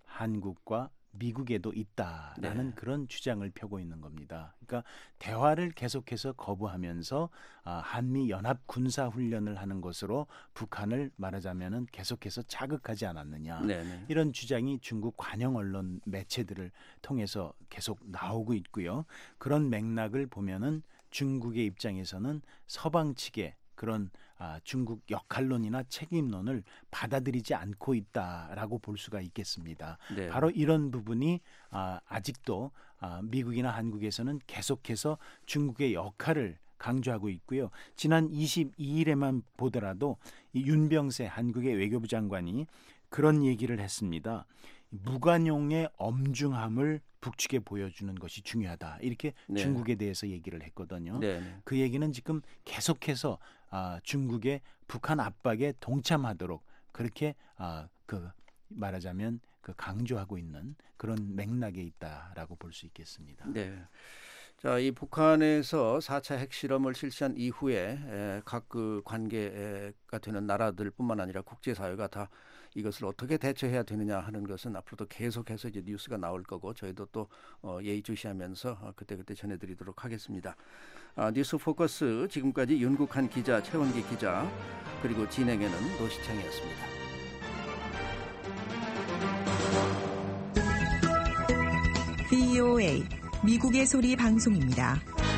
한국과 미국에도 있다라는 네. 그런 주장을 펴고 있는 겁니다. 그러니까 대화를 계속해서 거부하면서 아, 한미 연합 군사 훈련을 하는 것으로 북한을 말하자면은 계속해서 자극하지 않았느냐. 네네. 이런 주장이 중국 관영 언론 매체들을 통해서 계속 나오고 있고요. 그런 맥락을 보면은 중국의 입장에서는 서방 측의 그런 아, 중국 역할론이나 책임론을 받아들이지 않고 있다라고 볼 수가 있겠습니다. 네. 바로 이런 부분이 아, 아직도 아, 미국이나 한국에서는 계속해서 중국의 역할을 강조하고 있고요. 지난 이십이 일에만 보더라도 이 윤병세 한국의 외교부 장관이 그런 얘기를 했습니다. 무관용의 엄중함을 북측에 보여주는 것이 중요하다. 이렇게 네. 중국에 대해서 얘기를 했거든요. 네. 그 얘기는 지금 계속해서 아, 중국의 북한 압박에 동참하도록 그렇게 아, 그 말하자면 그 강조하고 있는 그런 맥락에 있다라고 볼 수 있겠습니다. 네. 자, 이 북한에서 사 차 핵실험을 실시한 이후에 각 그 관계가 되는 나라들뿐만 아니라 국제사회가 다 이것을 어떻게 대처해야 되느냐 하는 것은 앞으로도 계속해서 이제 뉴스가 나올 거고 저희도 또 어, 예의주시하면서 그때그때 전해드리도록 하겠습니다. 아, 뉴스 포커스 지금까지 윤국한 기자, 최원기 기자 그리고 진행에는 노시창이었습니다. 브이오에이 미국의 소리 방송입니다.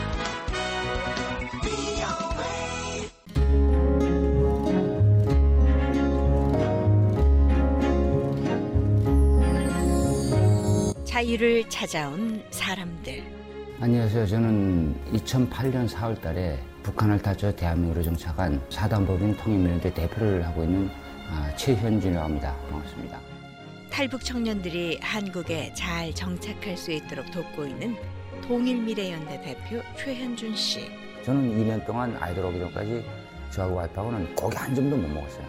자유를 찾아온 사람들. 안녕하세요. 저는 이천팔 년 사월 달에 북한을 타쳐 대한민국으로 정착한 사단법인 통일민주대 대표를 하고 있는 최현준이라고 합니다. 반갑습니다. 탈북 청년들이 한국에 잘 정착할 수 있도록 돕고 있는 통일미래연대 대표 최현준 씨. 저는 이 년 동안 아이들 오기 전까지 저하고 와이프하고는 고기 한 점도 못 먹었어요.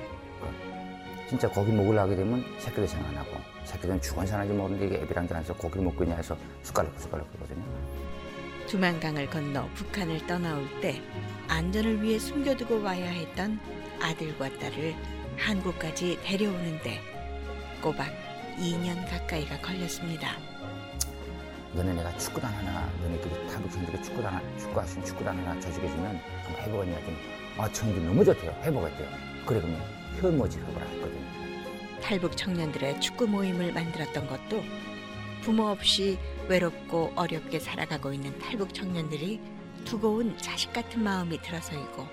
진짜 고기 먹으려 하게 되면 새끼들 생각 안 하고, 새끼들은 죽은 사는지 모르는데 이게 애비랑 앉아서 고기를 먹고 있냐 해서 숟가락 숟가락 거거든요. 두만강을 건너 북한을 떠나올 때 안전을 위해 숨겨두고 와야 했던 아들과 딸을 한국까지 데려오는데 꼬박 이 년 가까이가 걸렸습니다. 너네 내가 축구단 하나, 너네끼리 탈북생들이 축구단 하나, 축구할 수 있는 축구단 하나 조직해주면 한번 해보겠냐 했더니 아, 청년들 너무 좋대요. 해보겠대요. 그래 그러면 혈모집 해보라 했거든요. 탈북 청년들의 축구 모임을 만들었던 것도 부모 없이 외롭고 어렵게 살아가고 있는 탈북 청년들이 두고 온 자식 같은 마음이 들어서이고,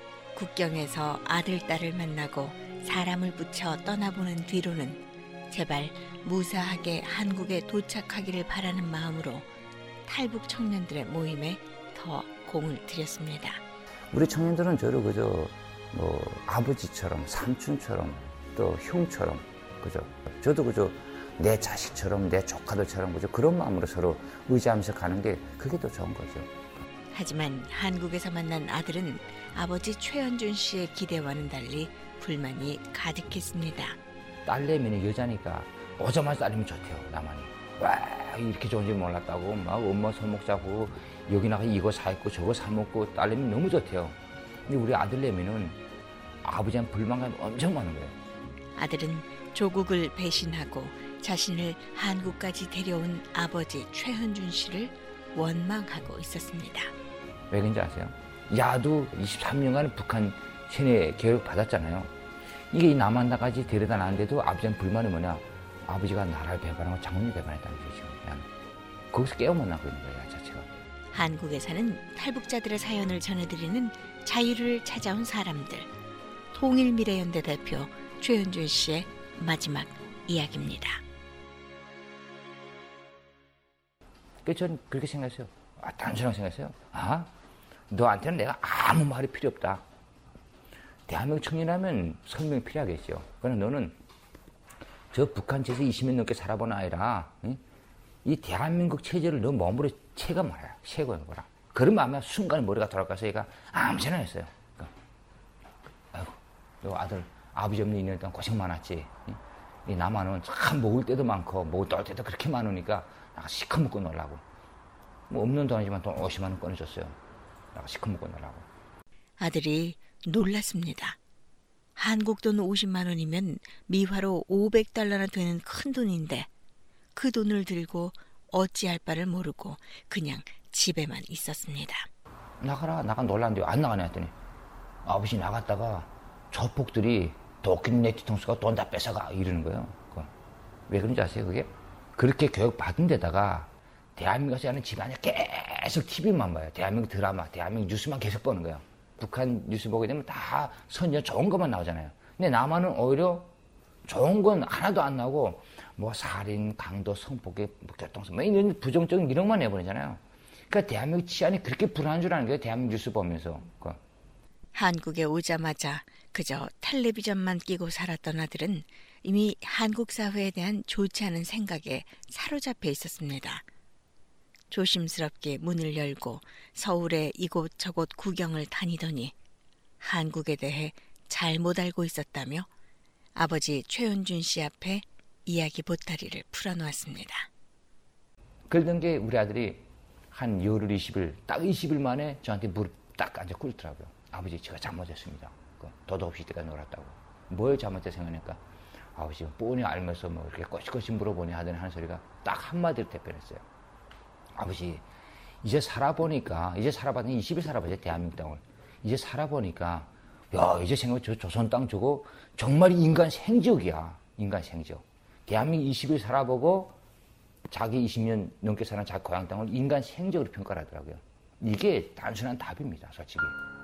국경에서 아들, 딸을 만나고 사람을 붙여 떠나보는 뒤로는 제발 무사하게 한국에 도착하기를 바라는 마음으로 탈북 청년들의 모임에 더 공을 들였습니다. 우리 청년들은 저를 그저 뭐 아버지처럼, 삼촌처럼, 또 형처럼, 그죠? 저도 그저 내 자식처럼, 내 조카들처럼 그저 그런 마음으로 서로 의지하면서 가는 게 그게 더 좋은 거죠. 하지만 한국에서 만난 아들은 아버지 최현준 씨의 기대와는 달리 불만이 가득했습니다. 딸내미는 여자니까 오자마자 딸내미 좋대요. 나만이 와 이렇게 좋은지 몰랐다고 막 엄마 손목 잡고 여기 나가 이거 사입고 저거 사먹고 딸내미 너무 좋대요. 근데 우리 아들내미는 아버지한테 불만감이 엄청 많은 거예요. 아들은 조국을 배신하고 자신을 한국까지 데려온 아버지 최현준 씨를 원망하고 있었습니다. 왜 그런지 아세요? 야도 이십삼 년간 북한 세뇌 교육 받았잖아요. 이게 남한 나까지 데려다 놨는데도 아버지한테 불만이 뭐냐? 아버지가 나라를 배반하고 장군을 배반했다는 거죠. 그냥 거기서 깨어못 나고 있는 거예요, 자체가. 한국에 사는 탈북자들의 사연을 전해드리는 자유를 찾아온 사람들. 통일미래연대 대표 최현준 씨의 마지막 이야기입니다. 그래서 저는 그렇게 생각했어요. 아, 단순하게 생각했어요. 아, 너한테는 내가 아무 말이 필요 없다. 대한민국 청년이라면 설명이 필요하겠죠. 그러나 너는 저 북한 체제 이십 년 넘게 살아본 아이라 응? 이 대한민국 체제를 너 몸으로 체감해라. 체감해보라. 그러면 아마 순간 머리가 돌아가서 얘가 아무 생각 했어요. 그러니까, 아이고, 너 아들 아버지 없는 이 년 동안 고생 많았지. 응? 이 남한은 참 먹을 때도 많고 먹을 떨 때도 그렇게 많으니까 나가 시커 먹고 놀라고. 뭐 없는 돈 아니지만 돈 오십만 원 꺼내줬어요. 나가 시커 먹고 놀라고. 아들이 놀랐습니다. 한국 돈 오십만 원이면 미화로 오백 달러나 되는 큰 돈인데 그 돈을 들고 어찌할 바를 모르고 그냥 집에만 있었습니다. 나가라. 나가 놀랐는데 안 나가네 했더니 아버지 나갔다가 조폭들이 도끼는 내 뒤통수가 돈 다 뺏어가 이러는 거예요. 왜 그런지 아세요 그게? 그렇게 교육 받은 데다가 대한민국에서 하는 집안에 계속 티비만 봐요. 대한민국 드라마, 대한민국 뉴스만 계속 보는 거예요. 북한 뉴스 보게 되면 다 선전 좋은 것만 나오잖아요. 근데 남한은 오히려 좋은 건 하나도 안 나오고 뭐 살인, 강도, 성폭행, 뭐 교통사고 뭐 이런 부정적인 기록만 내보내잖아요. 그러니까 대한민국 치안이 그렇게 불안한 줄 아는 거예요. 대한민국 뉴스 보면서. 한국에 오자마자 그저 텔레비전만 끼고 살았던 아들은 이미 한국 사회에 대한 좋지 않은 생각에 사로잡혀 있었습니다. 조심스럽게 문을 열고 서울의 이곳저곳 구경을 다니더니 한국에 대해 잘못 알고 있었다며 아버지 최현준 씨 앞에 이야기 보따리를 풀어놓았습니다. 그러던 게 우리 아들이 한 열흘 이십 일, 딱 이십 일 만에 저한테 무릎 딱 앉아 꿇더라고요. 아버지 제가 잘못했습니다. 도도 없이 때가 놀았다고. 뭘 잘못했다 생각하니까 아버지 뻔히 알면서 뭐 이렇게 꼬시꼬시 물어보니 하더니 하는 소리가 딱 한마디로 대변했어요. 아버지 이제 살아보니까 이제 살아봤더니 이십 일 살아봤죠. 대한민국 땅을. 이제 살아보니까 야 이제 생각 저 조선 땅 저거 정말 인간 생적이야. 인간 생적. 대한민국 이십 일 살아보고 자기 이십 년 넘게 사는 자기 고향 땅을 인간 생적으로 평가를 하더라고요. 이게 단순한 답입니다. 솔직히.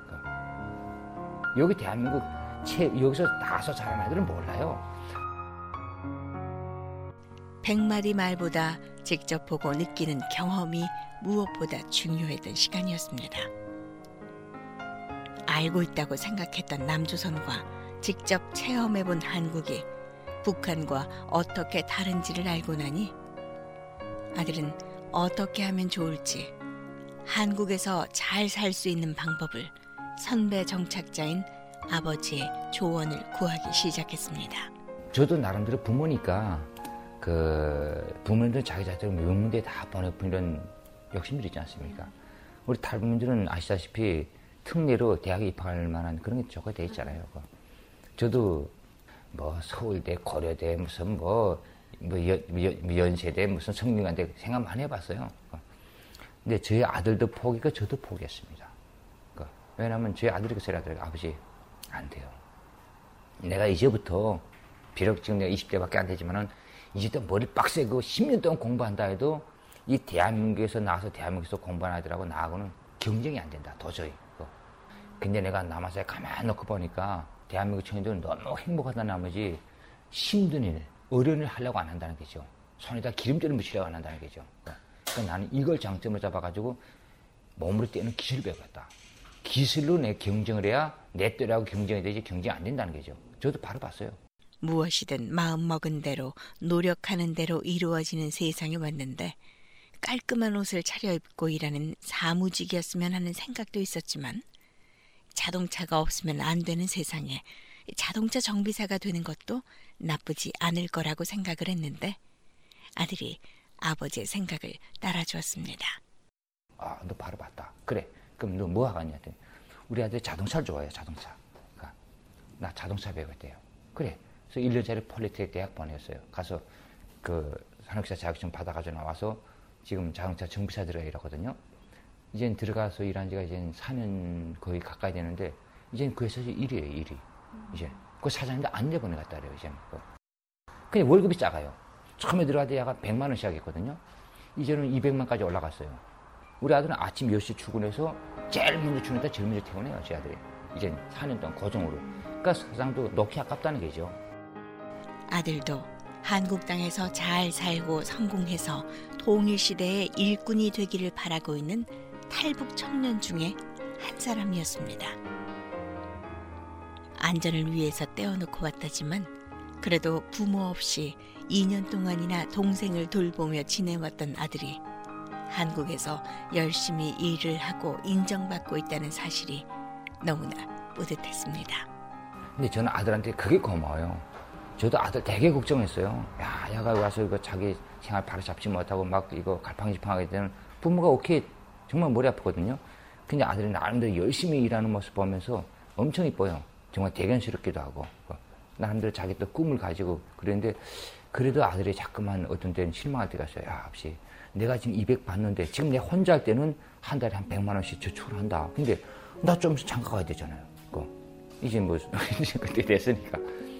여기 대한민국 채, 여기서 나서 자란 아이들은 몰라요. 백마디 말보다 직접 보고 느끼는 경험이 무엇보다 중요했던 시간이었습니다. 알고 있다고 생각했던 남조선과 직접 체험해본 한국이 북한과 어떻게 다른지를 알고 나니 아들은 어떻게 하면 좋을지 한국에서 잘 살 수 있는 방법을 선배 정착자인 아버지의 조언을 구하기 시작했습니다. 저도 나름대로 부모니까 그 부모님들은 자기 자체를 명문대에 다 보내고 이런 욕심들이 있지 않습니까? 우리 탈북민들은 아시다시피 특례로 대학에 입학할 만한 그런 게 적게 돼 있잖아요. 저도 뭐 서울대, 고려대, 무슨 뭐, 뭐 연, 연, 연세대, 무슨 성균관대 생각 많이 해봤어요. 근데 저희 아들도 포기고 저도 포기했습니다. 왜냐하면 저희 아들이 그 소리 하더라고요. 아버지, 안 돼요. 내가 이제부터 비록 지금 내가 이십 대밖에 안 되지만은 이제부터 머리 빡세고 십 년 동안 공부한다 해도 이 대한민국에서 나와서 대한민국에서 공부하는 아이들하고 나하고는 경쟁이 안 된다. 도저히. 근데 내가 남아서 가만히 놓고 보니까 대한민국 청년들은 너무 행복하다는 나머지 힘든 일, 어려운 일 하려고 안 한다는 거죠. 손에다 기름칠을 묻히려고 안 한다는 거죠. 그러니까 나는 이걸 장점을 잡아가지고 몸으로 떼는 기술을 배웠다. 기술로 내 경쟁을 해야 내 또래하고 경쟁이 되지 경쟁이 안 된다는 거죠. 저도 바로 봤어요. 무엇이든 마음먹은 대로 노력하는 대로 이루어지는 세상에 왔는데 깔끔한 옷을 차려입고 일하는 사무직이었으면 하는 생각도 있었지만 자동차가 없으면 안 되는 세상에 자동차 정비사가 되는 것도 나쁘지 않을 거라고 생각을 했는데 아들이 아버지의 생각을 따라주었습니다. 아, 너 바로 봤다. 그래. 그럼 너 뭐 하겠냐? 우리 아들이 자동차를 좋아해요. 자동차. 그러니까 나 자동차 배우겠대요. 그래. 그래서 일 년짜리 폴리텍 대학 보냈어요. 가서 그 산업기사 자격증 받아가지고 나와서 지금 자동차 정비사 들어가 일하거든요. 이젠 들어가서 일한 지가 이제 사 년 거의 가까이 되는데 이젠 그 회사에서 일이에요. 일이. 이제 그 사장님도 안 내보내갔다 그래요. 이제는. 그냥 월급이 작아요. 처음에 들어갈 때 약간 백만 원 시작했거든요. 이제는 이백만까지 올라갔어요. 우리 아들은 아침 열 시 출근해서 제일 먼저 출근해서 제일 먼저 퇴근해요. 제 아들이. 이제 사 년 동안 고정으로. 그러니까 사장도 놓기 아깝다는 거죠. 아들도 한국 땅에서 잘 살고 성공해서 통일시대의 일꾼이 되기를 바라고 있는 탈북 청년 중에 한 사람이었습니다. 안전을 위해서 떼어놓고 왔다지만 그래도 부모 없이 이 년 동안이나 동생을 돌보며 지내왔던 아들이 한국에서 열심히 일을 하고 인정받고 있다는 사실이 너무나 뿌듯했습니다. 근데 저는 아들한테 그게 고마워요. 저도 아들 되게 걱정했어요. 야, 야가 와서 이거 자기 생활 바로 잡지 못하고 막 이거 갈팡질팡하게 되는 부모가 오케이 정말 머리 아프거든요. 근데 아들이 나름대로 열심히 일하는 모습 보면서 엄청 이뻐요. 정말 대견스럽기도 하고 나름대로 자기 또 꿈을 가지고 그랬는데 그래도 아들이 자꾸만 어떤 때는 실망할 때가 있어요. 야, 아버지 내가 지금 이백 받는데 지금 내 혼자 할 때는 한 달에 한 백만 원씩 저축을 한다. 근데 나 좀 장가 가야 되잖아요. 이제 뭐 그때 됐으니까.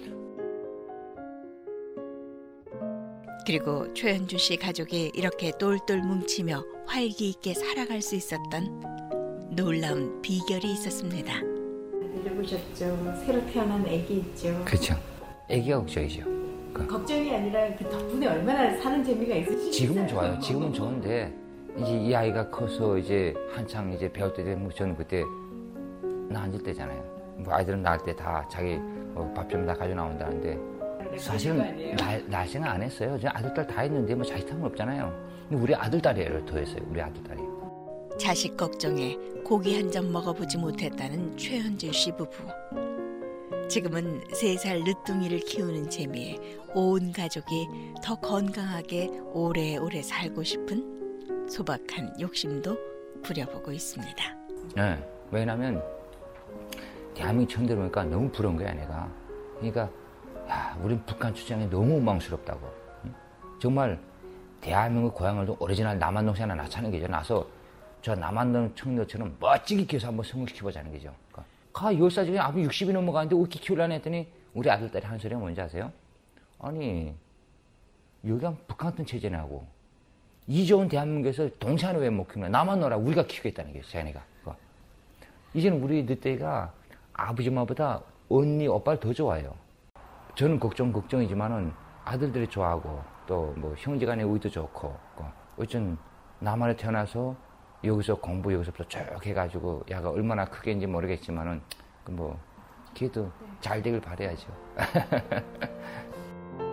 그리고 최현주 씨 가족이 이렇게 똘똘 뭉치며 활기 있게 살아갈 수 있었던 놀라운 비결이 있었습니다. 들어보셨죠? 새로 태어난 아기 있죠? 그렇죠. 아기가 걱정이죠. 그. 걱정이 아니라 그 덕분에 얼마나 사는 재미가 있으시겠어요? 지금은 좋아요. 지금은 좋은데 이제 이 아이가 커서 이제 한창 이제 배울 때 되면 저는 그때 나 앉을 때잖아요. 뭐 아이들은 낳을 때 다 자기 뭐 밥 좀 다 가져 나온다는데 사실은 날, 날 생각 안 했어요. 저 아들 딸 다 했는데 뭐 자식 탐은 없잖아요. 근데 우리 아들 딸이에요. 더 했어요. 우리 아들 딸이. 자식 걱정에 고기 한 점 먹어보지 못했다는 최현주 씨 부부. 지금은 세 살 늦둥이를 키우는 재미에 온 가족이 더 건강하게 오래오래 살고 싶은 소박한 욕심도 부려보고 있습니다. 네, 왜냐하면 대한민국 처음 들어보니까 너무 부러운 거야 내가. 그러니까 야, 우린 북한 출장이 너무 원망스럽다고. 응? 정말 대한민국 고향을 오리지널 남한동 생활 낳자는 거죠. 나서 저 남한동 청년처럼 멋지게 키워서 한번 성공시켜보자는 거죠. 그러니까 가 열 살 중에 아버지 육십이 넘어가는데 어떻게 키우려니 했더니 우리 아들 딸이 하는 소리가 뭔지 아세요? 아니 여기가 북한 같은 체제네 하고 이 좋은 대한민국에서 동생을 왜 못 키우나 나만 놀아 우리가 키우겠다는 거예요. 자네가. 이제는 우리 늦대가 아버지 엄마보다 언니 오빠를 더 좋아해요. 저는 걱정 걱정이지만은 아들들이 좋아하고 또 뭐 형제간의 의도 좋고 어쨌든 남한에 태어나서 여기서 공부 여기서부터 쭉 해가지고 야가 얼마나 크게인지 모르겠지만은 뭐 걔도 잘 되길 바라야죠.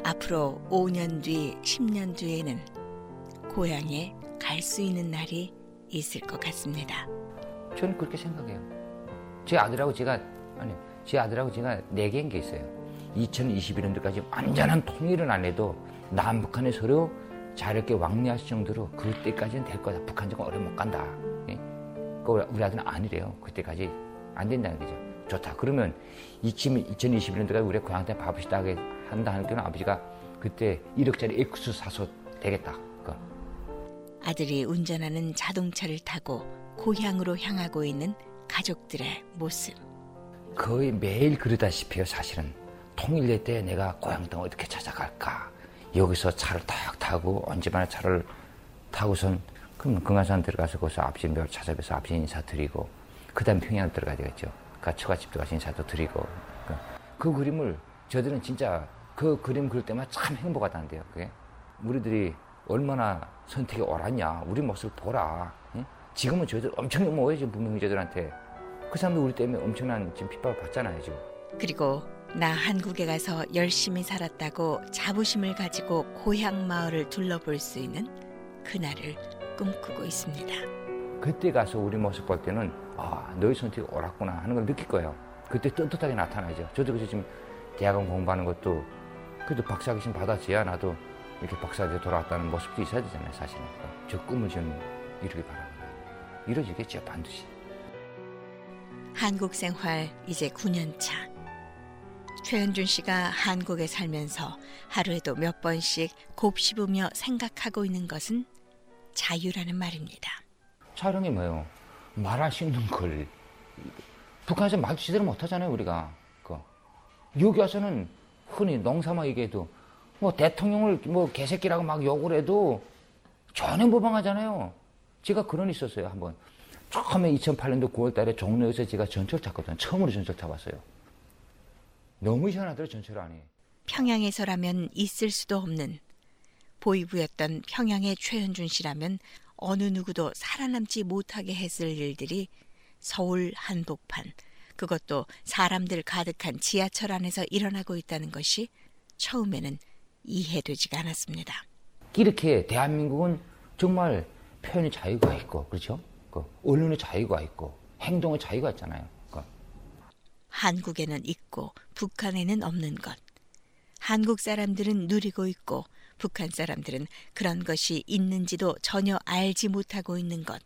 앞으로 오 년 뒤, 십 년 뒤에는 고향에 갈 수 있는 날이 있을 것 같습니다. 저는 그렇게 생각해요. 제 아들하고 제가 아니 제 아들하고 제가 내기한 게 있어요. 이천이십일 년도까지 완전한 통일은 안 해도 남북한이 서로 자유롭게 왕래할 정도로 그때까지는 될 거다. 북한 정권 오래 못 간다. 예? 우리 아들은 아니래요. 그때까지 안 된다는 거죠. 좋다. 그러면 이천이십일 년도까지 우리 고향한테 밥을 시다하게 한다 하는 때는 아버지가 그때 일억짜리 엑스 사서 되겠다. 그. 아들이 운전하는 자동차를 타고 고향으로 향하고 있는 가족들의 모습. 거의 매일 그러다시피요. 사실은 통일될 때 내가 고향 땅 어떻게 찾아갈까. 여기서 차를 탁 타고 언제나 차를 타고선 그럼 금강산 들어가서 거기서 아버지 묘를 찾아뵈서 아버지 인사드리고 그 다음 평양 들어가야 되겠죠. 그 처갓집도 가서 인사도 드리고 그, 그 그림을 저들은 진짜 그 그림 그릴 때마다 참 행복하다는데요. 그게 우리들이 얼마나 선택이 옳았냐. 우리 모습을 보라. 예? 지금은 저희들 엄청 욕먹어요. 지금 분명히 저들한테. 그 사람들 우리 때문에 엄청난 지금 핍박을 받잖아요. 지금. 그리고 나 한국에 가서 열심히 살았다고 자부심을 가지고 고향 마을을 둘러볼 수 있는 그날을 꿈꾸고 있습니다. 그때 가서 우리 모습 볼 때는 아, 너희 선택이 옳았구나 하는 걸 느낄 거예요. 그때 떳떳하게 나타나죠. 저도 그래서 지금 대학원 공부하는 것도 그래도 박사학위신 받았지야 나도 이렇게 박사학위 돌아왔다는 모습도 있어야 되잖아요. 사실은. 저 꿈을 좀 이루길 바랍니다. 이루어지겠죠. 반드시. 한국 생활 이제 구 년 차. 최현준 씨가 한국에 살면서 하루에도 몇 번씩 곱씹으며 생각하고 있는 것은 자유라는 말입니다. 자유란 게 뭐예요? 말할 수 있는 걸. 북한에서 말도 제대로 못하잖아요. 우리가. 그. 여기 와서는 흔히 농사만 얘기해도 뭐 대통령을 뭐 개새끼라고 막 욕을 해도 전혀 무방하잖아요. 제가 그런 일 있었어요. 한번. 처음에 이천팔 년도 구월 달에 종로에서 제가 전철 탔거든요. 처음으로 전철 타봤어요. 너무 희한하더라고요. 전철 안이. 평양에서라면 있을 수도 없는 보이부였던 평양의 최현준 씨라면 어느 누구도 살아남지 못하게 했을 일들이 서울 한복판, 그것도 사람들 가득한 지하철 안에서 일어나고 있다는 것이 처음에는 이해되지가 않았습니다. 이렇게 대한민국은 정말 표현의 자유가 있고, 그렇죠? 그 언론의 자유가 있고, 행동의 자유가 있잖아요. 그. 한국에는 있고 북한에는 없는 것. 한국 사람들은 누리고 있고 북한 사람들은 그런 것이 있는지도 전혀 알지 못하고 있는 것.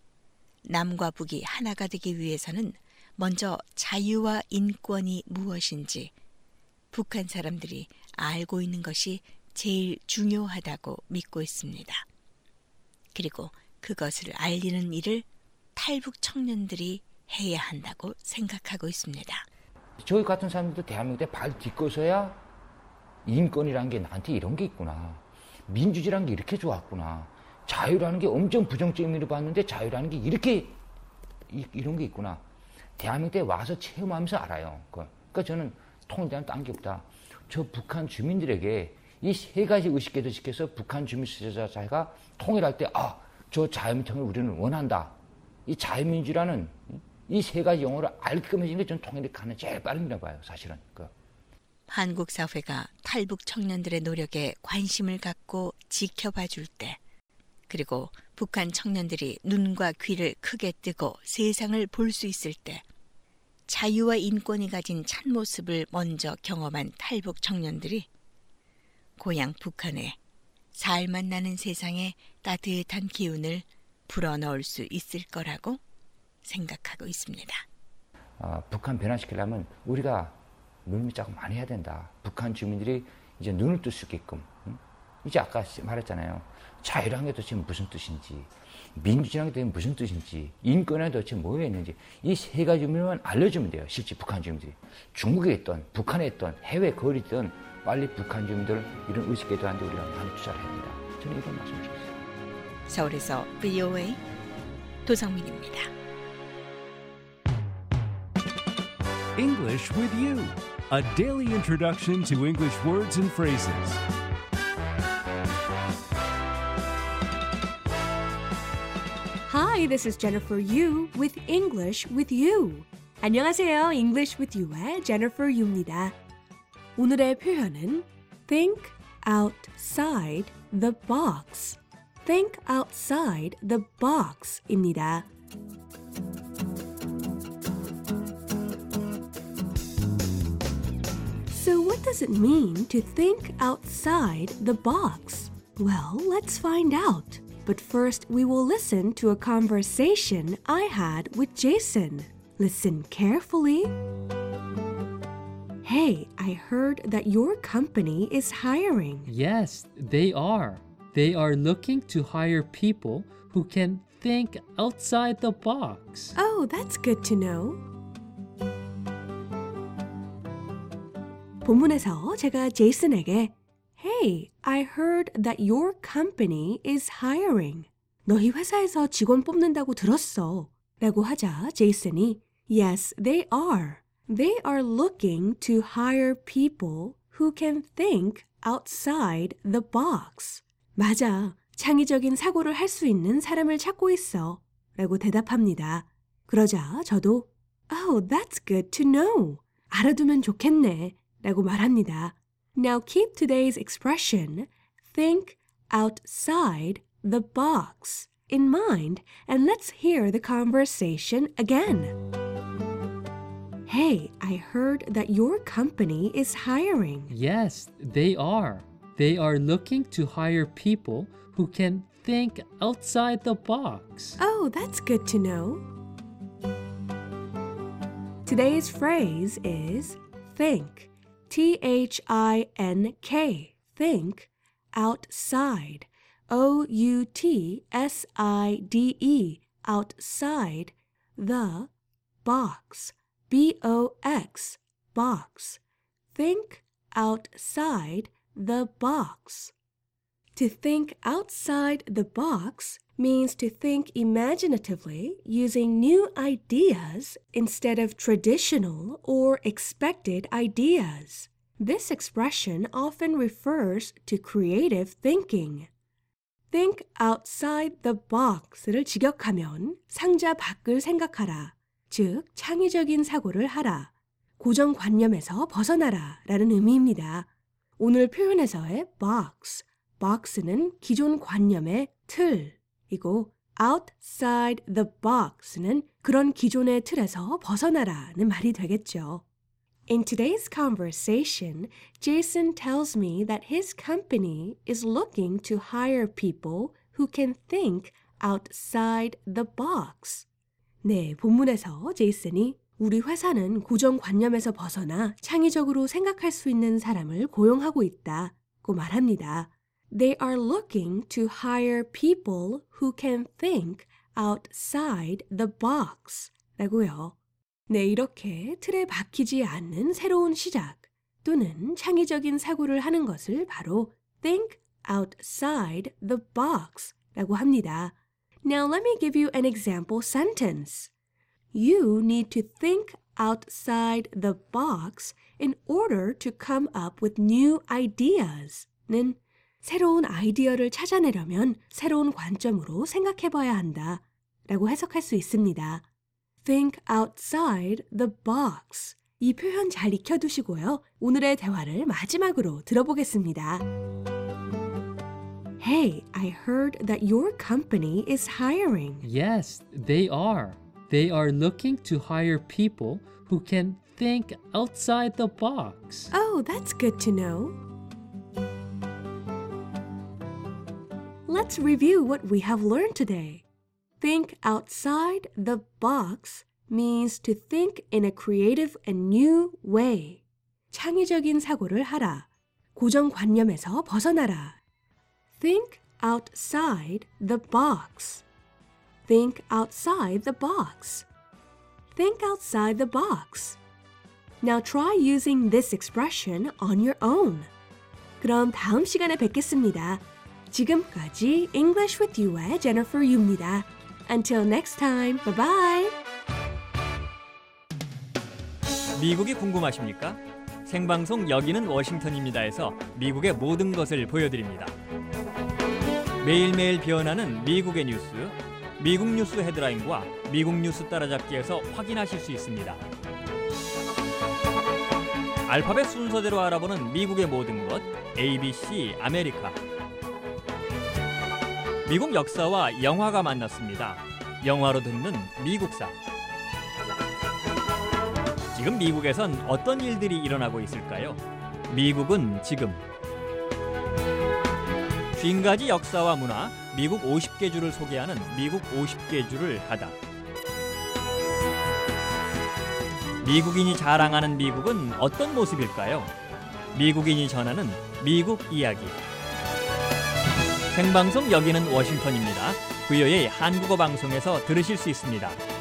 남과 북이 하나가 되기 위해서는 먼저 자유와 인권이 무엇인지 북한 사람들이 알고 있는 것이 제일 중요하다고 믿고 있습니다. 그리고 그것을 알리는 일을 탈북 청년들이 해야 한다고 생각하고 있습니다. 저희 같은 사람들도 대한민국에 발 딛고서야 인권이라는 게 나한테 이런 게 있구나. 민주주의라는 게 이렇게 좋았구나. 자유라는 게 엄청 부정적인 의미로 봤는데 자유라는 게 이렇게 이, 이런 게 있구나. 대한민국에 와서 체험하면서 알아요. 그러니까 저는 통일되는 딴 게 없다. 저 북한 주민들에게 이 세 가지 의식계도 시켜서 북한 주민 지도자가 통일할 때 아, 저 자유민주를 우리는 원한다. 이 자유민주라는 이 세 가지 용어를 알게끔 해주는 게 전 통일이 가는 제일 빠른 길이라고 봐요. 사실은. 그. 한국 사회가 탈북 청년들의 노력에 관심을 갖고 지켜봐 줄 때, 그리고 북한 청년들이 눈과 귀를 크게 뜨고 세상을 볼 수 있을 때, 자유와 인권이 가진 참모습을 먼저 경험한 탈북 청년들이 고향 북한에 살만 나는 세상에 따뜻한 기운을 불어넣을 수 있을 거라고 생각하고 있습니다. 어, 북한 변화시키려면 우리가 눈을 자꾸 많이 해야 된다. 북한 주민들이 이제 눈을 뜰 수 있게끔. 응? 이제 아까 말했잖아요. 자유라는 게 도대체 무슨 뜻인지, 민주주의라는 게 도대체 무슨 뜻인지, 인권이라는 게 도대체 뭐가 있는지 이 세 가지 주민만 알려주면 돼요. 실제 북한 주민들이. 중국에 있던, 북한에 있던, 해외 거리 있던 빨리 북한 주민들 이런 의식계도하는데 우리가 많이 투자를 해야 된다. 저는 이런 말씀을 드렸어요. 서울에서 브이오에이 도성민입니다. English with you, a daily introduction to English words and phrases. Hi, this is Jennifer Yu with English with You. 안녕하세요. English with You의 Jennifer Yu입니다. 오늘의 표현은 think outside the box. Think outside the box입니다. So what does it mean to think outside the box? Well, let's find out. But first, we will listen to a conversation I had with Jason. Listen carefully. Hey, I heard that your company is hiring. Yes, they are. They are looking to hire people who can think outside the box. Oh, that's good to know. 본문에서 제가 제이슨에게 Hey, I heard that your company is hiring. 너희 회사에서 직원 뽑는다고 들었어. 라고 하자 제이슨이 Yes, they are. They are looking to hire people who can think outside the box. 맞아. 창의적인 사고를 할 수 있는 사람을 찾고 있어. 라고 대답합니다. 그러자 저도 Oh, that's good to know. 알아두면 좋겠네. 라고 말합니다. Now keep today's expression, think outside the box, in mind, and let's hear the conversation again. Hey, I heard that your company is hiring. Yes, they are. They are looking to hire people who can think outside the box. Oh, that's good to know. Today's phrase is think. T H I N K, think, outside, O U T S I D E, outside, the, box, B O X, box, think outside the box. To think outside the box means to think imaginatively using new ideas instead of traditional or expected ideas. This expression often refers to creative thinking. Think outside the box를 직역하면 상자 밖을 생각하라, 즉 창의적인 사고를 하라, 고정관념에서 벗어나라 라는 의미입니다. 오늘 표현에서의 box, box는 기존 관념의 틀이고 outside the box는 그런 기존의 틀에서 벗어나라는 말이 되겠죠. In today's conversation, Jason tells me that his company is looking to hire people who can think outside the box. 네, 본문에서 제이슨이 우리 회사는 고정관념에서 벗어나 창의적으로 생각할 수 있는 사람을 고용하고 있다고 말합니다. They are looking to hire people who can think outside the box 라고요. 네, 이렇게 틀에 박히지 않는 새로운 시작 또는 창의적인 사고를 하는 것을 바로 think outside the box 라고 합니다. Now let me give you an example sentence. You need to think outside the box in order to come up with new ideas. 는 새로운 아이디어를 찾아내려면 새로운 관점으로 생각해봐야 한다 라고 해석할 수 있습니다. Think outside the box. 이 표현 잘 익혀두시고요. 오늘의 대화를 마지막으로 들어보겠습니다. Hey, I heard that your company is hiring. Yes, they are. They are looking to hire people who can think outside the box. Oh, that's good to know. Let's review what we have learned today. Think outside the box means to think in a creative and new way. 창의적인 사고를 하라. 고정관념에서 벗어나라. Think outside the box. Think outside the box. Think outside the box. Now try using this expression on your own. 그럼 다음 시간에 뵙겠습니다. 지금까지 English with You의 Jennifer Yu입니다. Until next time, bye bye. 미국이 궁금하십니까? 생방송 여기는 워싱턴입니다에서 미국의 모든 것을 보여드립니다. 매일매일 변하는 미국의 뉴스, 미국 뉴스 헤드라인과 미국 뉴스 따라잡기에서 확인하실 수 있습니다. 알파벳 순서대로 알아보는 미국의 모든 것 에이비씨 아메리카. 미국 역사와 영화가 만났습니다. 영화로 듣는 미국사. 지금 미국에선 어떤 일들이 일어나고 있을까요? 미국은 지금. 오십 가지 역사와 문화, 미국 오십 개 주를 소개하는 미국 오십 개 주를 가다. 미국인이 자랑하는 미국은 어떤 모습일까요? 미국인이 전하는 미국 이야기. 생방송 여기는 워싱턴입니다. 브이오에이 한국어 방송에서 들으실 수 있습니다.